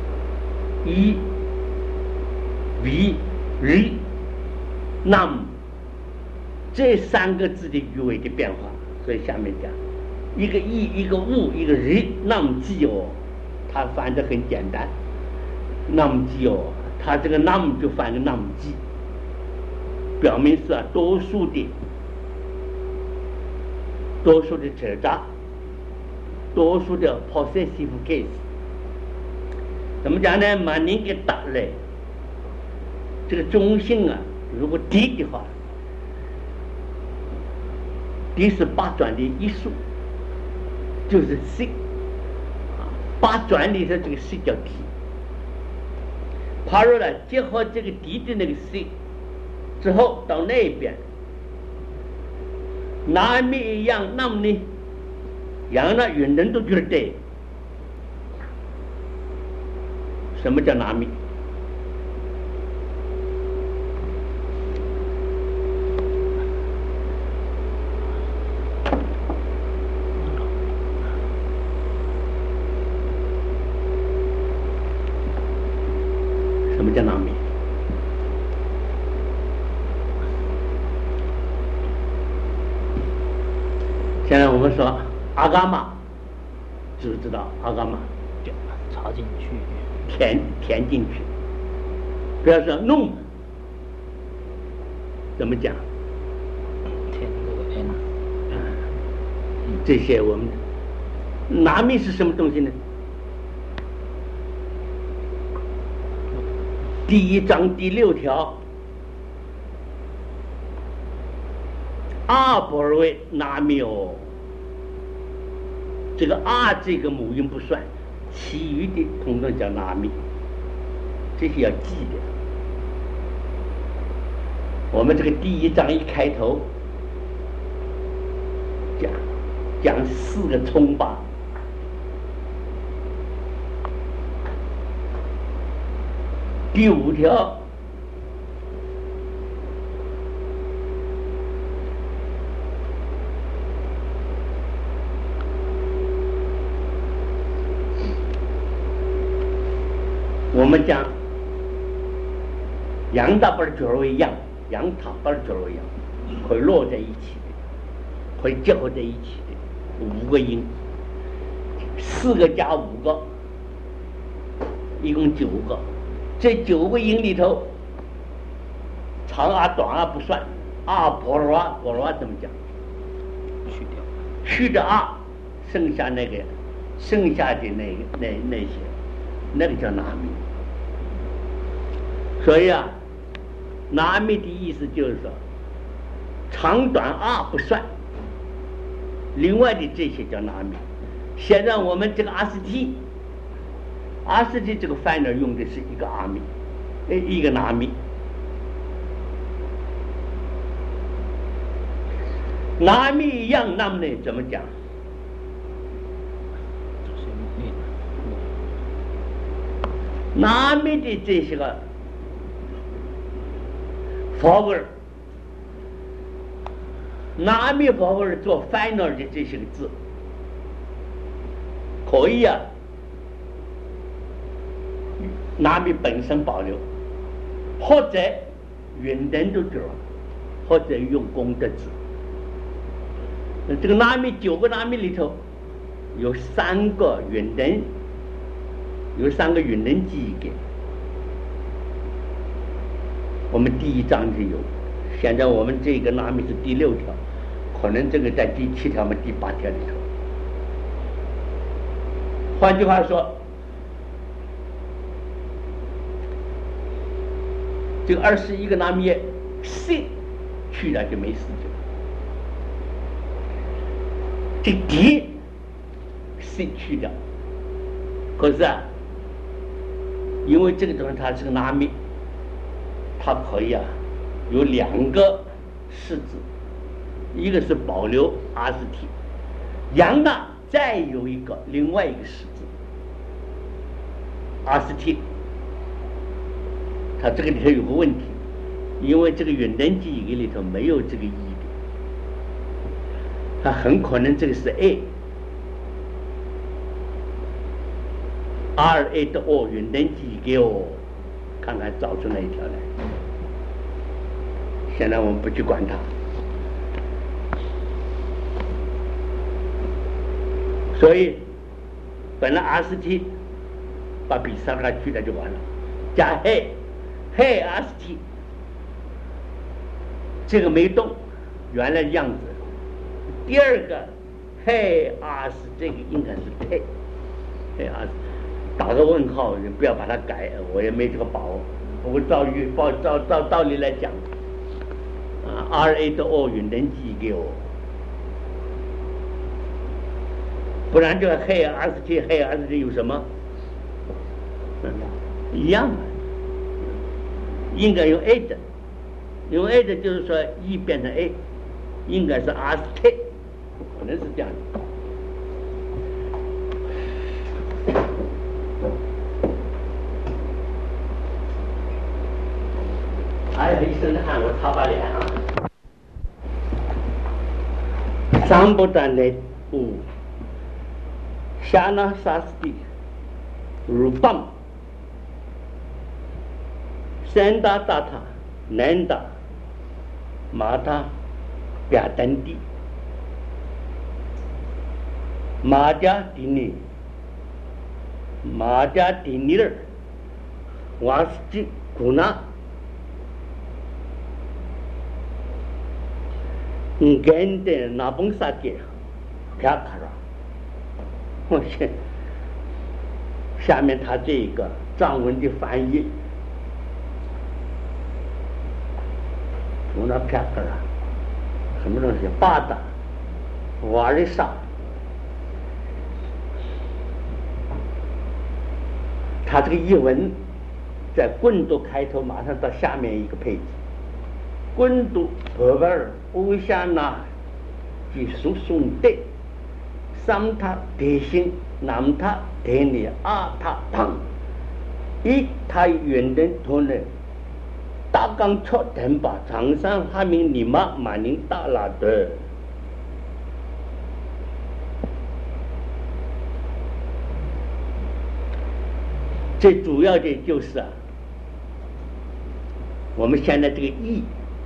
一、为、日、nam这三个字的语尾的变化。所以下面讲一个一，一个物，一个日nam记哦，它翻得很简单。nam记哦，它这个 nam 就翻个 nam 记，表明是多数的指扎，多数的 possessive case。怎么讲呢？把您给打来，这个中性啊，如果低的话，低是八转的一数，就是 C 啊，八转里头这个 C 叫 D。爬入了结合这个 D 的那个 C 之后，到那边，哪面一样，那么呢，让那人人都觉得对。什么叫拿米？什么叫拿米？现在我们说阿伽玛，知不知道阿伽玛？ 插进去。 填进去，不要说弄，怎么讲？ 填这个 n， 这些我们拿米是什么东西呢？第1章第6条，阿波罗拿米哦，这个阿这个母音不算。其余的统统叫拿米，这些要记的。我们这个第1章一开头讲4个冲吧，第5条我们讲羊大不是角为羊，羊塔不是角为羊，会落在一起的，会结合在一起的5个音，4个加5个，一共9个。这9个音里头，长啊短啊不算，阿波罗啊怎么讲？ 去掉。 去掉啊，剩下的那些，那个叫拿米。所以啊，拿米的意思就是说，长短啊不算，另外的这些叫拿米。现在我们这个阿斯提这个 final 用的是一个阿米，一个拿米。拿米一样，那么呢怎么讲？拿米的这些个vowel，拿米vowel做 final 的这些个字，可以啊，拿米本身保留，或者原等都做，或者用功德字。这个拿米9个拿米里头，有3个原等，有3个原等记忆给。我们第1章就有，现在我们这个拿米是第6条，可能这个在第7条嘛、第8条里头。换句话说，这个21个拿米 C 去了就没事情。这D C 去掉，可是啊，因为这个东西它是个拿米。它可以啊，有2个式子，一个是保留阿斯提，羊呢再有一个另外一个式子阿斯提，它这个里头有个问题，因为这个原等记忆里头没有这个 e 的，它很可能这个是 a， ，RA 的 O 远等几个哦，看看找出哪一条来。现在我们不去管它，所以本来 RST 把 B 上它去掉就完了，加黑 RST， 这个没动，原来的样子。第二个黑 RS 这个应该是配黑 RS， 打个问号，你不要把它改，我也没这个把握。我照道理来讲，RA 的 O 远等几个哦，不然这个黑 RST 有什么？一样啊，应该用 A 的，用 A 的就是说 E 变成 A， 应该是 RST， 可能是这样的。哎呀，一身的汗，我擦把脸啊。三不断的五，夏那沙斯蒂，如棒，三大大塔，南大，马塔，亚登地，马家迪尼，马家迪尼尔，瓦斯基古纳。跟的那本啥给啪卡了，我去，下面他这个藏文的翻译，从那啪卡了，什么东西？巴达、瓦里萨，他这个译文在棍读开头，马上到下面一个配置。棍读伯伯尔欧夏那及苏松的三塔대신南塔대니阿塔唐이塔远的同仁大港朝等把长山哈明尼玛满宁大拉的最主要的就是我们现在这个义。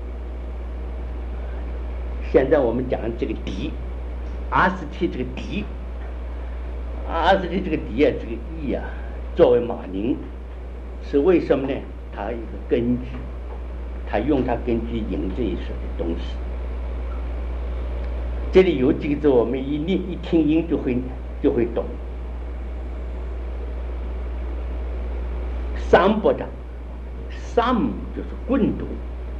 现在我们讲这个敌，RST 这个敌，RST 这个敌啊，这个义啊，作为马宁，是为什么呢？它一个根据，它用它根据引这一说的东西。这里有几个字，我们一听音就会懂。三不长，三就是棍读。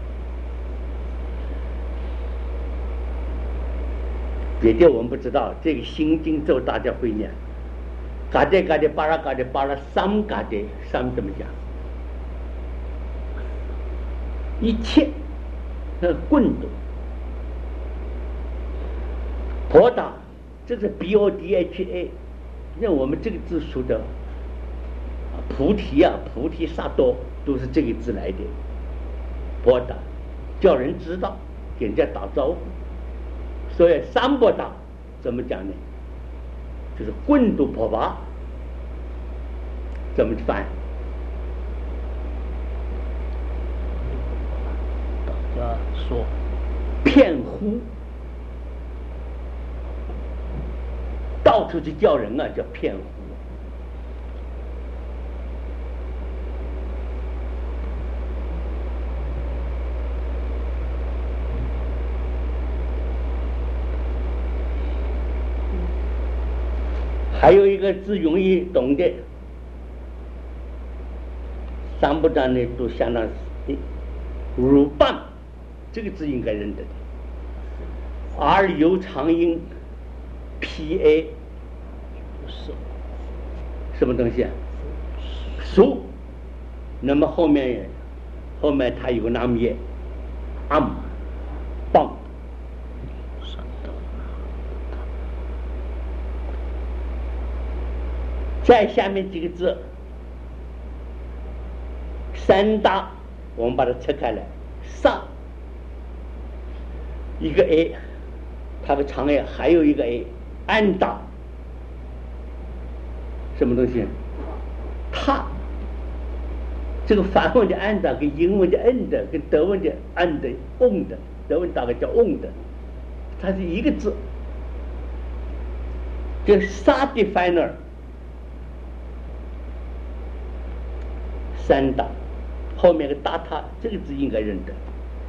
别的我们不知道，这个心经咒大家会念，嘎的嘎的巴拉嘎的巴拉三嘎的三怎么讲？一切棍读，博达，这是 BODHA， 那我们这个字说的菩提啊，菩提萨埵都是这个字来的，博达，叫人知道，给人家打招呼。所以三博达怎么讲呢？就是棍读婆巴，怎么翻？ 大家说骗呼，到处去叫人啊，叫骗呼。还有一个字容易懂的，三不章呢都相当乳棒，这个字应该认得的。R 有长音 PA 是什么东西啊？熟，那么后面它有个那么也棒。再下面几个字，三大，我们把它拆开来，上一个 A， 它的长 A， 还有一个 A， 安大，什么东西？ 他这个梵文的 and 跟英文的 and 跟德文的 and 德文大概叫 und， 它是一个字。这 sa definer 三打后面个 data 这个字应该认得，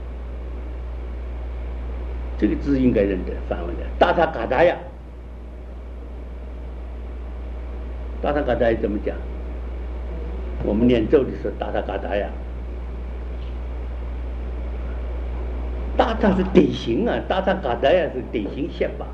这个字应该认得梵文的 data 嘎达呀。达塔嘎达怎么讲？我们念咒的时候，达塔嘎达呀，达塔是典型啊，达塔嘎达呀是典型宪法。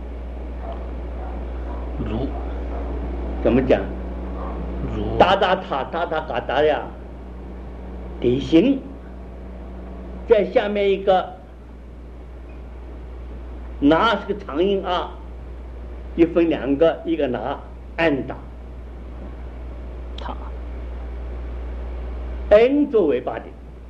如怎么讲？ 如达达塔达塔嘎达呀，典型。在下面一个，拿是个长音啊，一分两个，一个拿按打。 他 n 做尾巴的，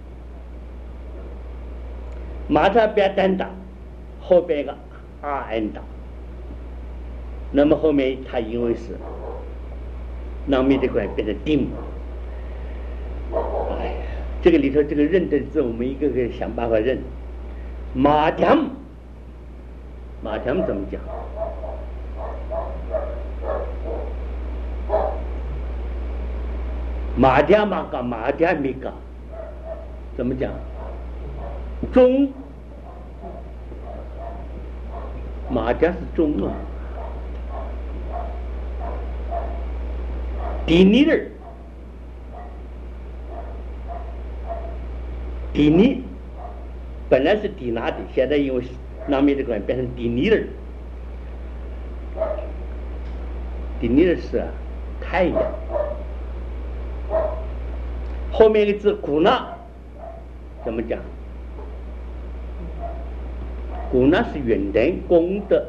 马上不要单打，后边一个 rn 打。那么后面它因为是那面这块变成定。哎呀，这个里头这个认的字，我们一个个想办法认。马条怎么讲？马条嘛个马条没个，怎么讲？中，马条是中啊。底尼的，底尼本来是底拿的，现在因为那面这个变成底尼的。底尼的是太阳。后面一个字古纳怎么讲？古纳是远人功德，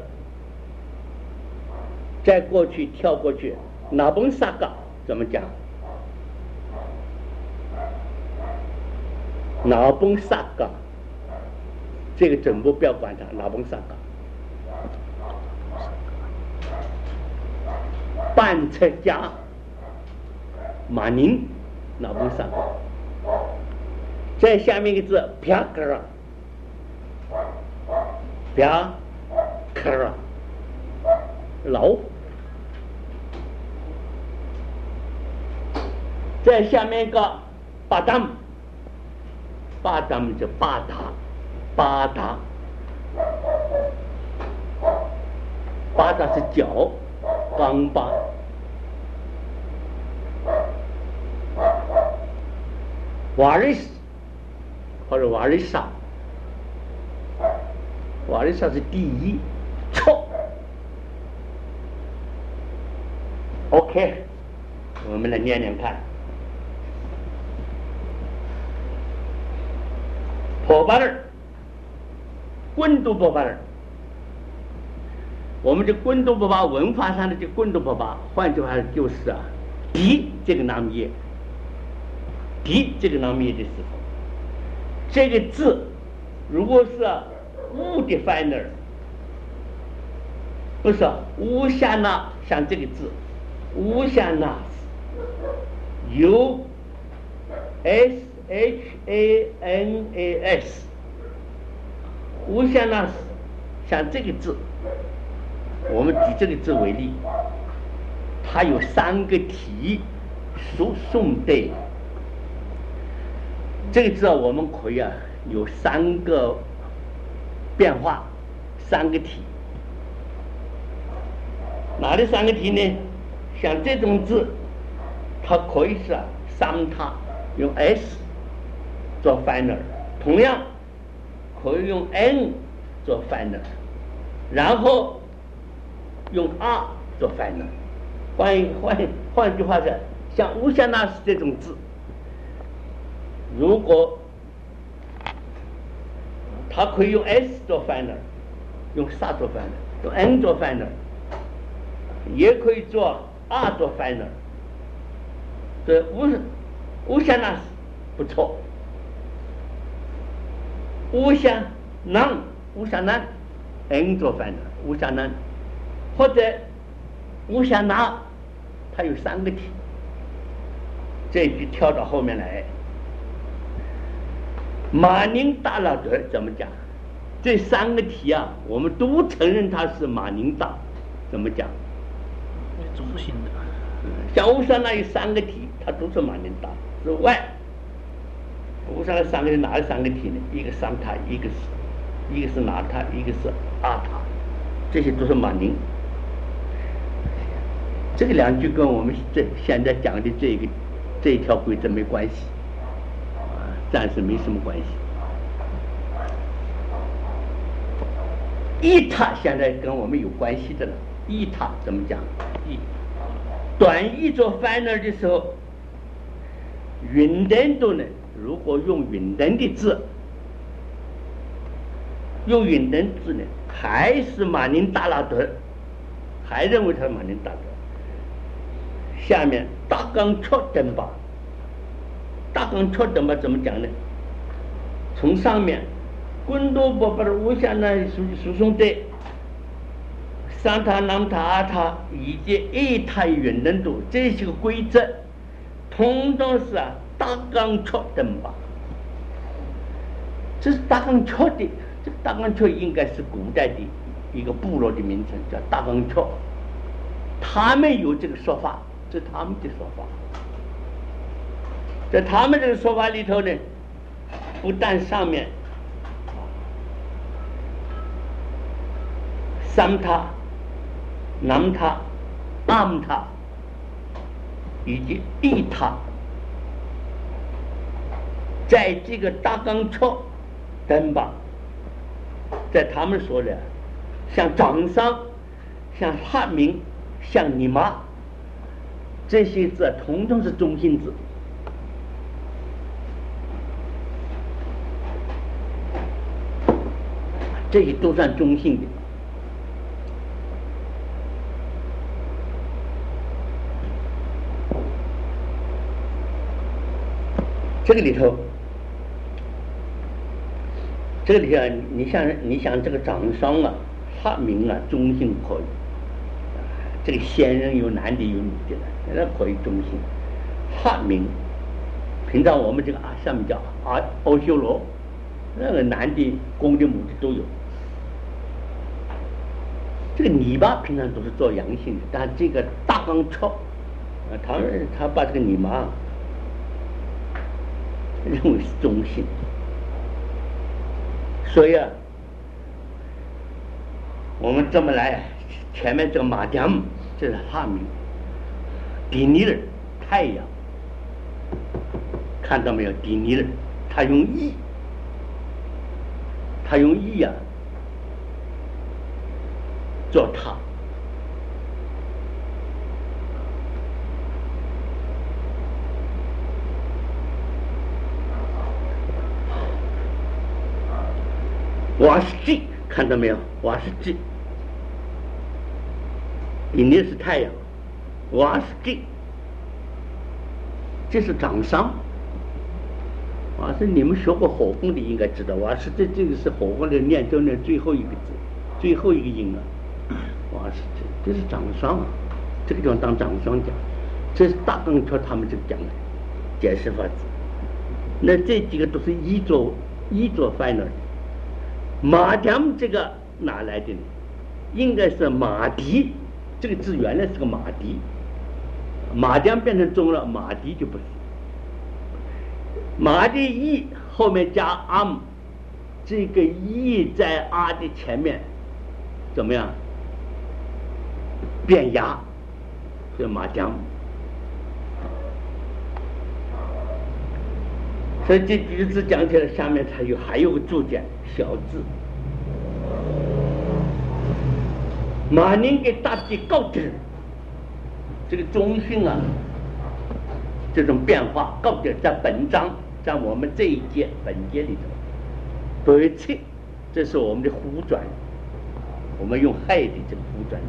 再过去跳过去，那本萨嘎怎么讲？那本萨嘎，这个整部不要管它，那本萨嘎。半车家马宁那本萨嘎。再下面一个字啪克拉，啪克拉，老虎。再下面一个巴达，巴达就巴达，巴达，巴达是脚，钢巴。瓦瑞斯或者瓦瑞萨，瓦瑞萨是第一，错。OK， 我们来念念看。破巴尔，滚度破巴尔。我们这滚度破巴文化上的这滚度破巴，换句话就是啊，敌这个南叶，敌这个南叶的时候，这个字如果是无的 definer， 不是无下那，像这个字，无下那有 shanas， 无下那像这个字，我们举这个字为例，它有三个体属宋对。这个字我们可以有三个变化，三个体。哪里三个体呢？像这种字，它可以是三它用 s 做 final， 同样可以用 n 做 final， 然后用 r 做 final。换句话说，像乌夏纳斯这种字，如果它可以用 s 做 final， 用 sa 做 final， 用 n 做 final， 也可以做 r 做 final。这乌夏纳斯不错，乌夏南 n 做 final， 乌夏南或者乌夏拿，它有三个体， 这句跳到后面来，马宁达拉德怎么讲？这三个题啊，我们都承认它是马宁达，怎么讲？ 中性的。 像乌山那有三个题，它都是马宁达之外，乌山那三个题哪有三个题呢？一个桑塔，一个是拿塔，一个是阿塔，这些都是马宁。这个两句跟我们现在讲的这一条规则没关系，暂时没什么关系。伊塔现在跟我们有关系的了，伊塔怎么讲？短译做 final 的时候，云登度呢，如果用云登的字，用云登字呢，还是马宁达拉德，还认为他是马宁达德。下面大纲错登吧，大纲错登吧怎么讲呢？从上面昆多波巴的乌夏那输送的桑塔、南塔、阿塔以及一塔云登度这些个规则，通通是大纲错登吧。这是大纲错的，这个大纲错应该是古代的一个部落的名称，叫大纲错。他们有这个说法，这是他们的说法。在他们这个说法里头呢，不但上面三塔、南塔、阿姆塔以及一塔，在这个大纲错登吧，在他们说的，像掌商、像哈明、像尼玛，这些字统统是中性字。这些都算中性的。这个里头，你像这个掌商啊、哈明啊，中性可以。这个仙人有男的有女的了，那可以中性。哈明，平常我们这个上面叫欧修罗，那个男的、公的、母的都有。这个泥巴平常都是做阳性的，但这个大纲错，他把这个泥巴认为是中性，所以我们这么来，前面这个马良这是哈明，底尼尔太阳，看到没有？底尼尔他用意做塔，瓦是 G， 看到没有？瓦是 G， 底尼是太阳，瓦是 G， 这是掌商。瓦是你们学过火功的应该知道，瓦是这个是火功的念咒念最后一个字，最后一个音啊。哇，这是掌商啊，这个地方当掌商讲，这是大纲错他们这个讲的解释法子。那这几个都是依作 final 的。马良这个哪来的呢？应该是马蹄，这个字原来是个马蹄，马良变成中了，马蹄就不是。马的义后面加阿姆，这个义在阿的前面怎么样？变牙，是马良。所以这几个字讲起来，下面还有个注解，小字。马宁给大地告知，这个中性啊，这种变化告知在本章，在我们这一节本节里头，对切，这是我们的弧转，我们用亥的这个弧转。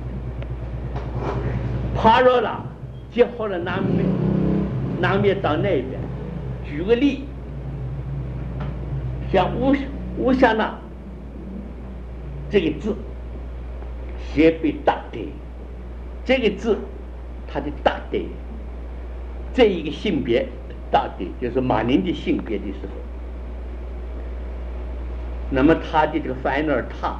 帕罗拉结合了南面到那边，举个例，像乌夏那这个字写被大的，这个字它的大的这一个性别到底就是马宁的性别的时候，那么它的这个 final 它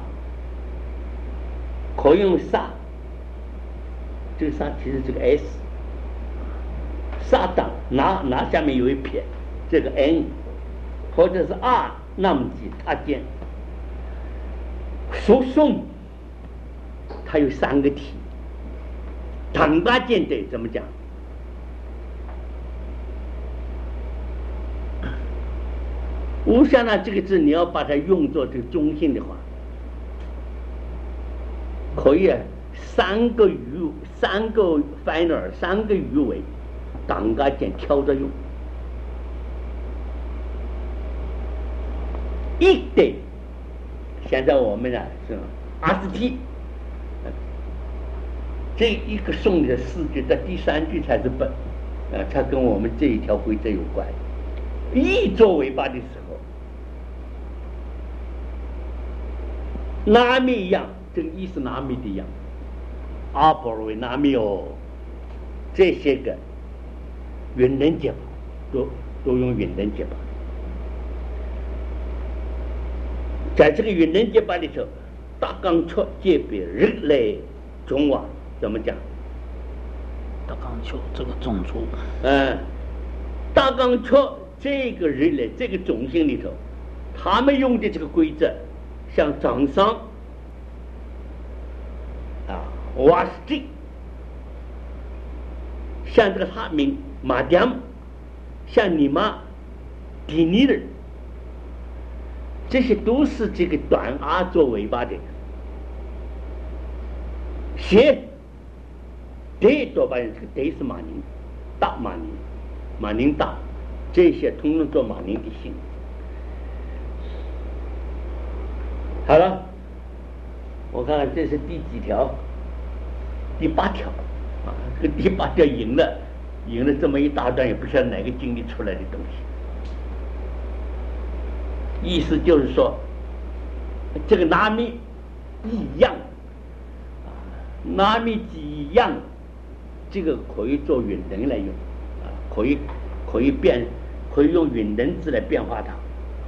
可以用萨，这个萨其实这个 s， 萨当那下面有一撇，这个 n 或者是 r 那么几它间输送，它有三个体，唐大间的怎么讲？无相呢这个字你要把它用作这个中性的话，可以三个final 三个鱼尾当个间挑着用，一对现在我们呢是RST，这一个送的4句，在第3句才是本，它跟我们这一条规则有关。一做尾巴的时候，拿米一样，这个意是拿米的一样，阿波罗为拿米哦，这些个云人结巴都用云人结巴。在这个云人结巴里头，大纲出界别日来中华怎么讲？ 大纲出这个种族， 大纲出这个日来这个种姓里头，他们用的这个规则，像掌上瓦斯蒂，像这个哈明马甸，像你妈迪尼尔，这些都是这个短阿做尾巴的。写对多半这个对是马宁，大马宁大，这些通通做马宁的姓。好了，我看看这是第几条？第8条啊，这个第8条赢了这么一大段，也不晓得哪个经历出来的东西。意思就是说，这个拿米一样，拿米几样，这个可以做允人来用，可以用允人字来变化它，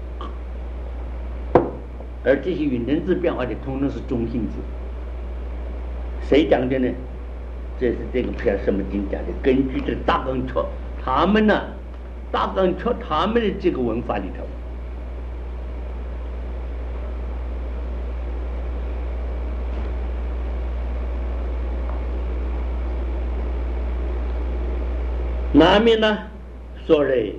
而这些允人字变化的通通是中性字。谁讲的呢？这是这个片什么经讲的？根据这个大纲出，他们的这个文法里头。那面呢说嘞，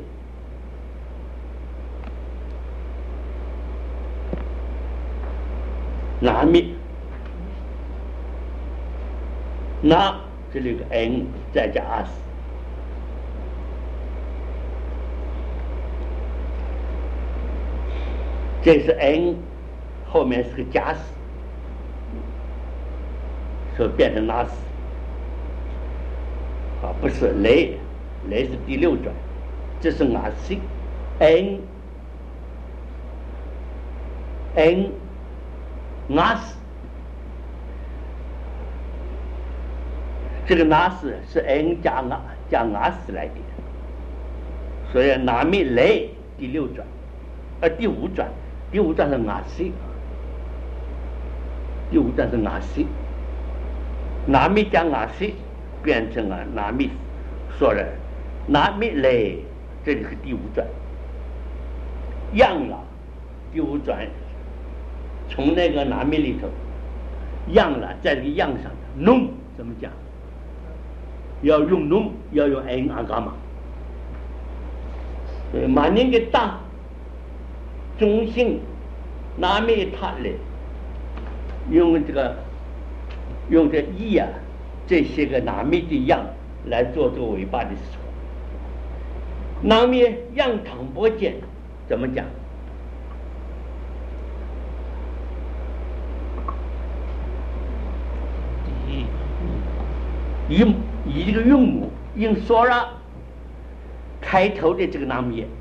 那面那这里有个 n 再加 s， 这是 n 后面是个加 s， 所以变成那 s 不是雷是第6转，这是阿西 n 阿斯，这个阿斯是 n 加阿斯来的，所以拿米雷第6转，第5转是阿西，第5转是阿西，拿米加阿西变成了拿米，说了。拿米来，这里是第5转，样了，第5转，从那个拿米里头，样了，在这个样上，弄怎么讲？要用弄，要用 n 阿伽马。马宁的大中性拿米他来，用这一啊，这些个拿米的样来做这个尾巴的时候。拿米样唐伯间怎么讲？以这个韵母用索拉开头的这个拿米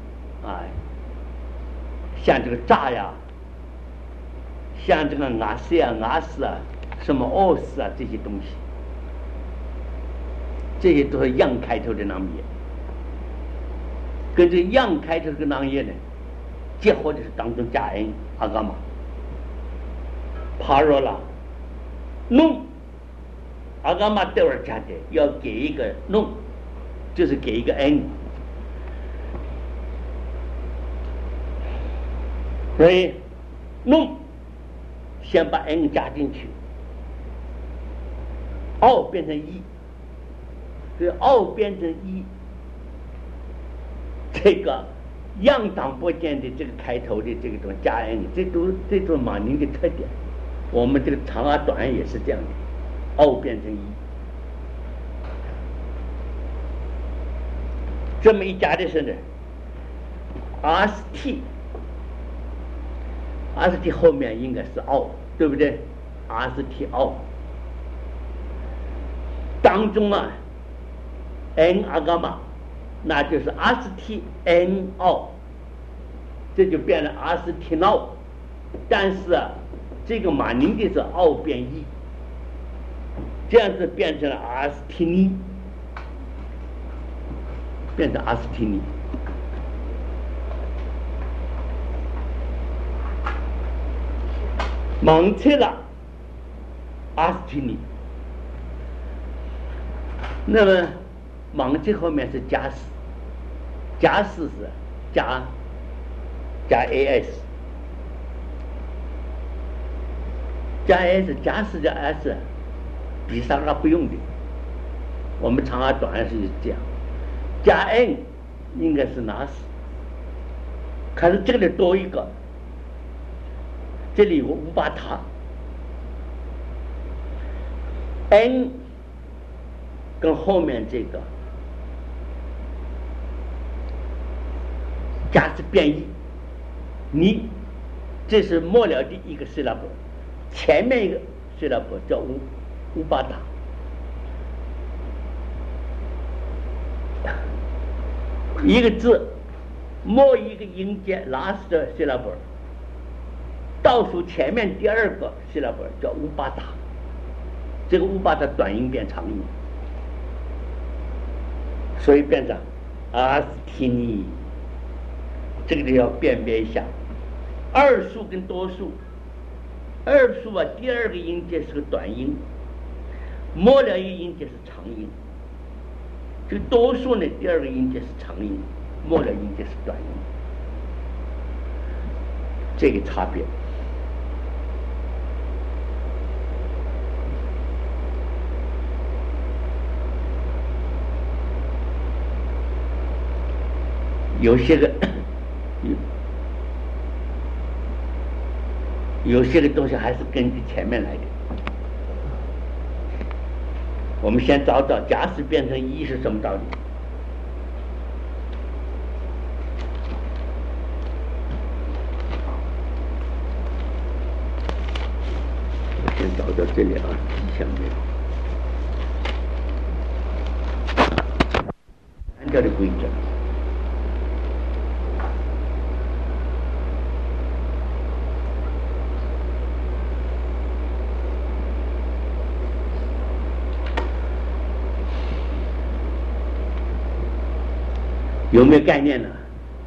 像这个炸呀，像这个阿西阿斯什么奥斯这些东西，这些都是样开头的拿米。 跟这样开头这个囊液呢结合的是当中加 n 阿伽马帕罗拉弄阿伽马德尔加的要给一个弄，就是给一个 n， 所以弄先把 n 加进去，奥变成一，所以奥变成一，这个样当不见的这个开头的这种加 n， 这都马宁的特点。我们这个长啊短也是这样的，奥变成一，这么一加的时候呢 ，RST 后面应该是奥，对不对 ？RST 奥当中啊 ，n 阿伽马，那就是 RST n 奥，这就变成 RST now， 但是啊。这个马宁的是奥变一，这样子变成了阿斯提尼，变成阿斯提尼。蒙切了阿斯提尼，那么蒙切后面是加斯，加斯是加 as。加 s 加4加 s 比上啊不用的，我们长啊短啊是这样，加 n 应该是拿死，可是这里多一个，这里有个乌巴塔 n 跟后面这个加是变异，你这是末了的一个syllable。前面一个syllable叫乌巴达，一个字末一个音节 last syllable， 倒数前面第二个 syllable 叫乌巴达，这个乌巴达短音变长音，所以变成阿斯提尼，这个要辨别一下，二数跟多数。二数啊，第二个音节是个短音，末了一个音节是长音。这个多数呢，第二个音节是长音，末了音节是短音，这个差别。有些个东西还是根据前面来的。我们先找找假使变成一是什么道理。我先找到这里啊，下面按照的规则。有没有概念呢？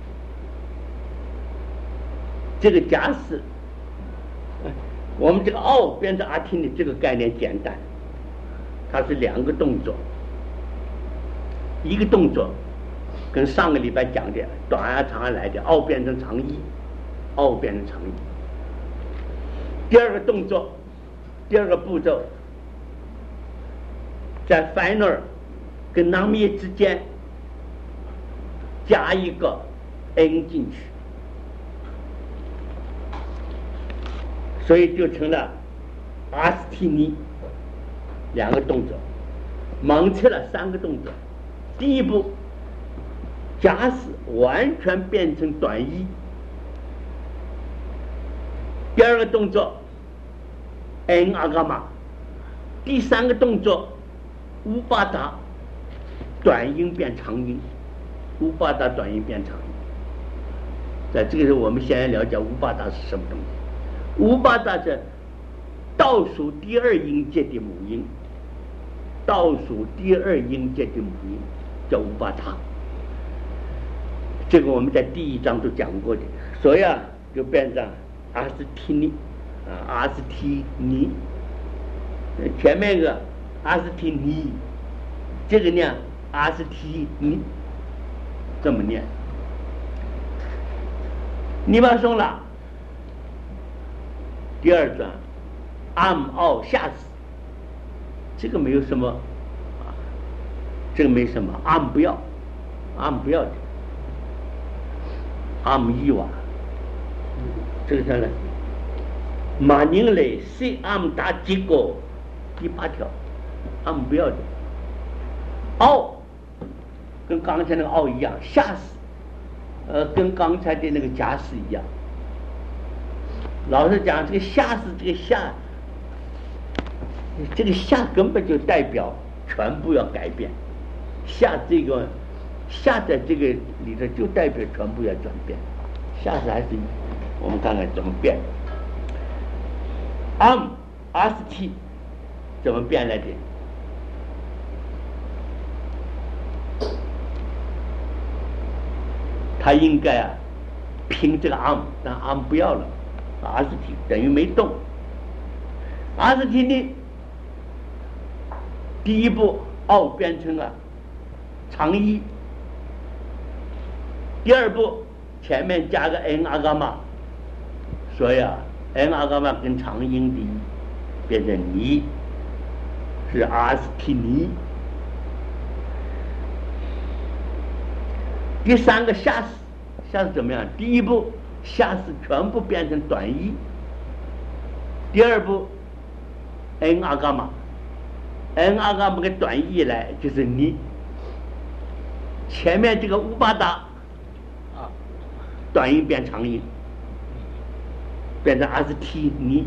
这个假使我们这个奥变成阿听的这个概念简单，它是两个动作，一个动作跟上个礼拜讲的短啊长啊来的奥变成长一，奥变成长一。第二个动作，第二个步骤，在 final 跟 nominal 之间加一个 n 进去，所以就成了阿斯提尼两个动作，蒙切了三个动作。第一步，假使完全变成短一；第二个动作 n 阿伽马；第三个动作乌巴达短音变长音。乌巴达短音变长音，在这个时候我们先来了解乌巴达是什么东西。乌巴达是倒数第二音节的母音，倒数第二音节的母音叫乌巴达。 这个我们在第1章都讲过的，所以就变成阿斯提尼阿斯提尼，前面一个阿斯提尼，这个念阿斯提尼，这么念。尼巴松了，第2转暗奥下死，这个没有什么这个没什么，暗不要的，暗伊瓦，这个啥呢？马宁嘞是暗打结果第8条，暗不要的，奥跟刚才那个奥一样，下死，跟刚才的那个假死一样。老实讲，这个下死，这个下根本就代表全部要改变，下在这个里头就代表全部要转变，下死还是我们看看怎么变。RST 怎么变来的？他应该拼这个 arm， 但 arm 不要了，RST 等于没动。RST 呢，第一步奥变成了长一，第2步前面加个 n 阿伽马，所以n 阿伽马跟长音的变成尼，是 RST 尼。第3个下死怎么样？第1步下死全部变成短一，第2步 n 阿伽马跟短一来就是尼，前面这个乌巴达短音变长音，变成RST尼。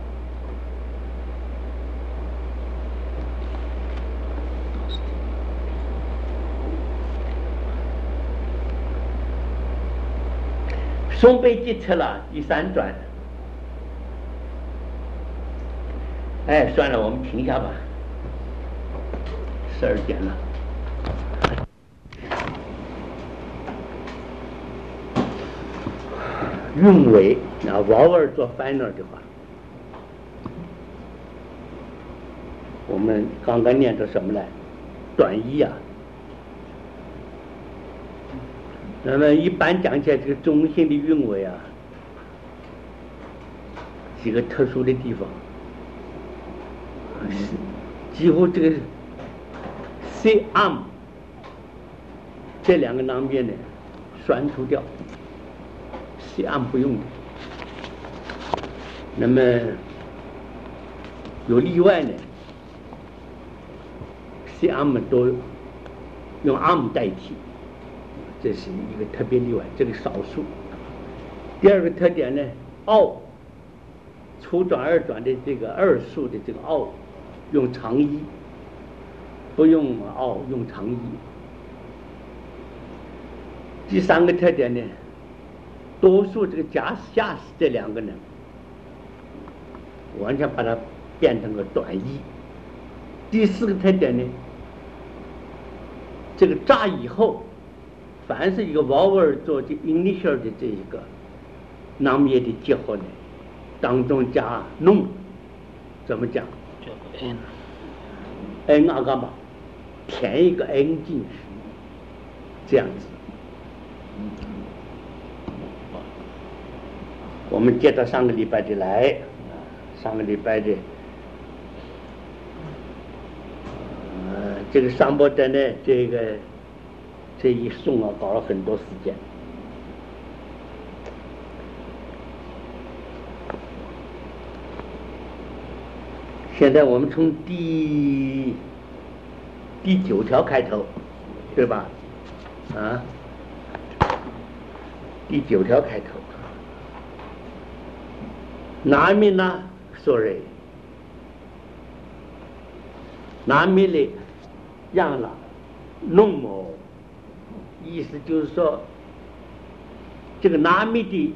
松贝吉测了第3转，算了，我们停一下吧，12点了。韵尾vowel 做 final 的话，我们刚刚念成什么来？短一那么一般讲起来，这个中性的韵尾几个特殊的地方，几乎这个 C arm 这2个囊边呢删除掉，C arm 不用的。那么有例外呢，C arm 都用 arm 代替。这是一个特别例外，这个少数。第2个特点呢，奥初转2转的这个2数的这个奥用长一，不用奥用长一。第3个特点呢，多数这个假下死这2个呢，完全把它变成个短一。第4个特点呢，这个乍以后。凡是一个 vowel 做的 initial 的这一个囊灭的结合呢，当中加 nun， 怎么讲？ 叫 n 阿伽马，填一个 n 进去，这样子。我们接到上个礼拜的来，上个礼拜的，这个桑波德呢，这一送搞了很多时间。现在我们从第9条开头，对吧？第9条开头，南面呢 ，sorry， 南面的让了弄么。意思就是说，这个南面的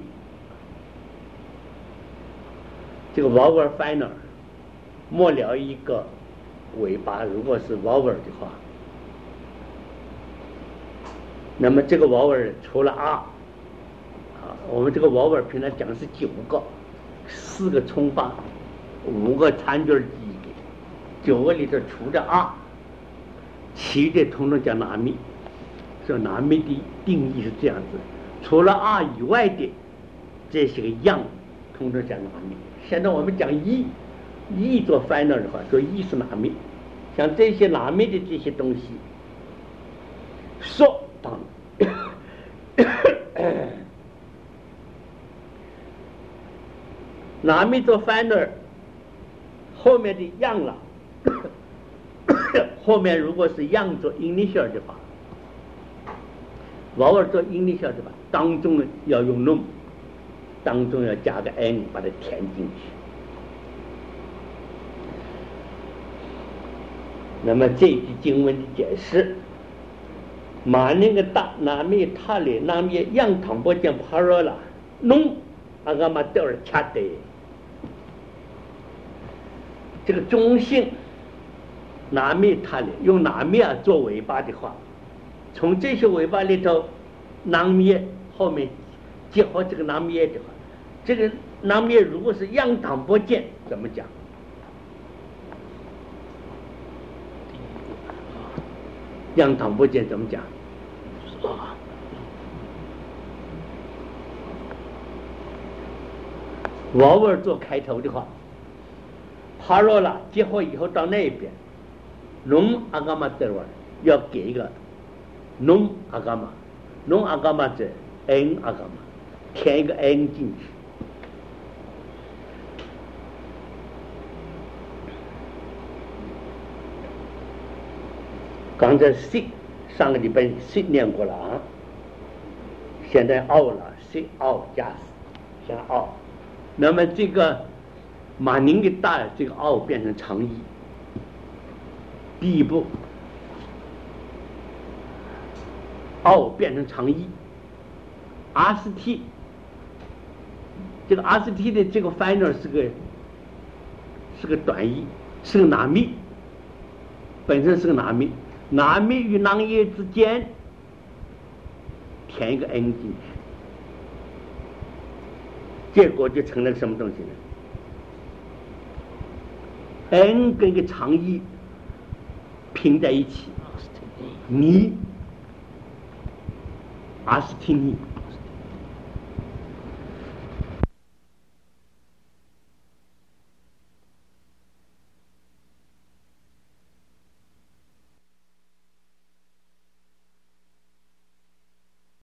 这个 vowel final 末了一个尾巴，如果是 vowel 的话， 那么这个娃娃除了 R， 我们这个娃娃平常讲是9个，4个冲法，5个参卷记忆，9个里头除了 R， 其余的统统叫纳米。说纳米的定义是这样子，除了 R 以外的这些个样，统统叫纳米。现在我们讲E做 final 的话，说E是纳米，像这些纳米的这些东西，说当纳米做 final， 后面的样了，后面如果是样做 initial 的话，娃娃做 initial 的话，当中要用 num， 当中要加个 n 把它填进去。那么这句经文的解释，马那个大纳米塔里纳米样堂不见帕罗了，弄阿个嘛德尔恰的，这个中性纳米塔里用纳米做尾巴的话，从这些尾巴里头，纳米后面结合这个纳米的话，这个纳米如果是样堂不见，怎么讲？样堂不见怎么讲？娃娃做开头的话，帕罗拉结合以后到那边，农阿伽玛德尔要给一个农阿伽玛，农阿伽玛这 n 阿伽玛，填一个 n 进去。刚才 C 上个礼拜 C 念过了啊，现在奥了 C 奥加 S 像奥，那么这个马宁的大这个奥变成长义，第一步奥变成长义 ，RST 这个 RST 的这个 final 是个短义，是个纳米，本身是个纳米。纳米与囊液之间填一个 n 进去，结果就成了什么东西呢 ？n 跟一个长义拼在一起，你阿斯汀尼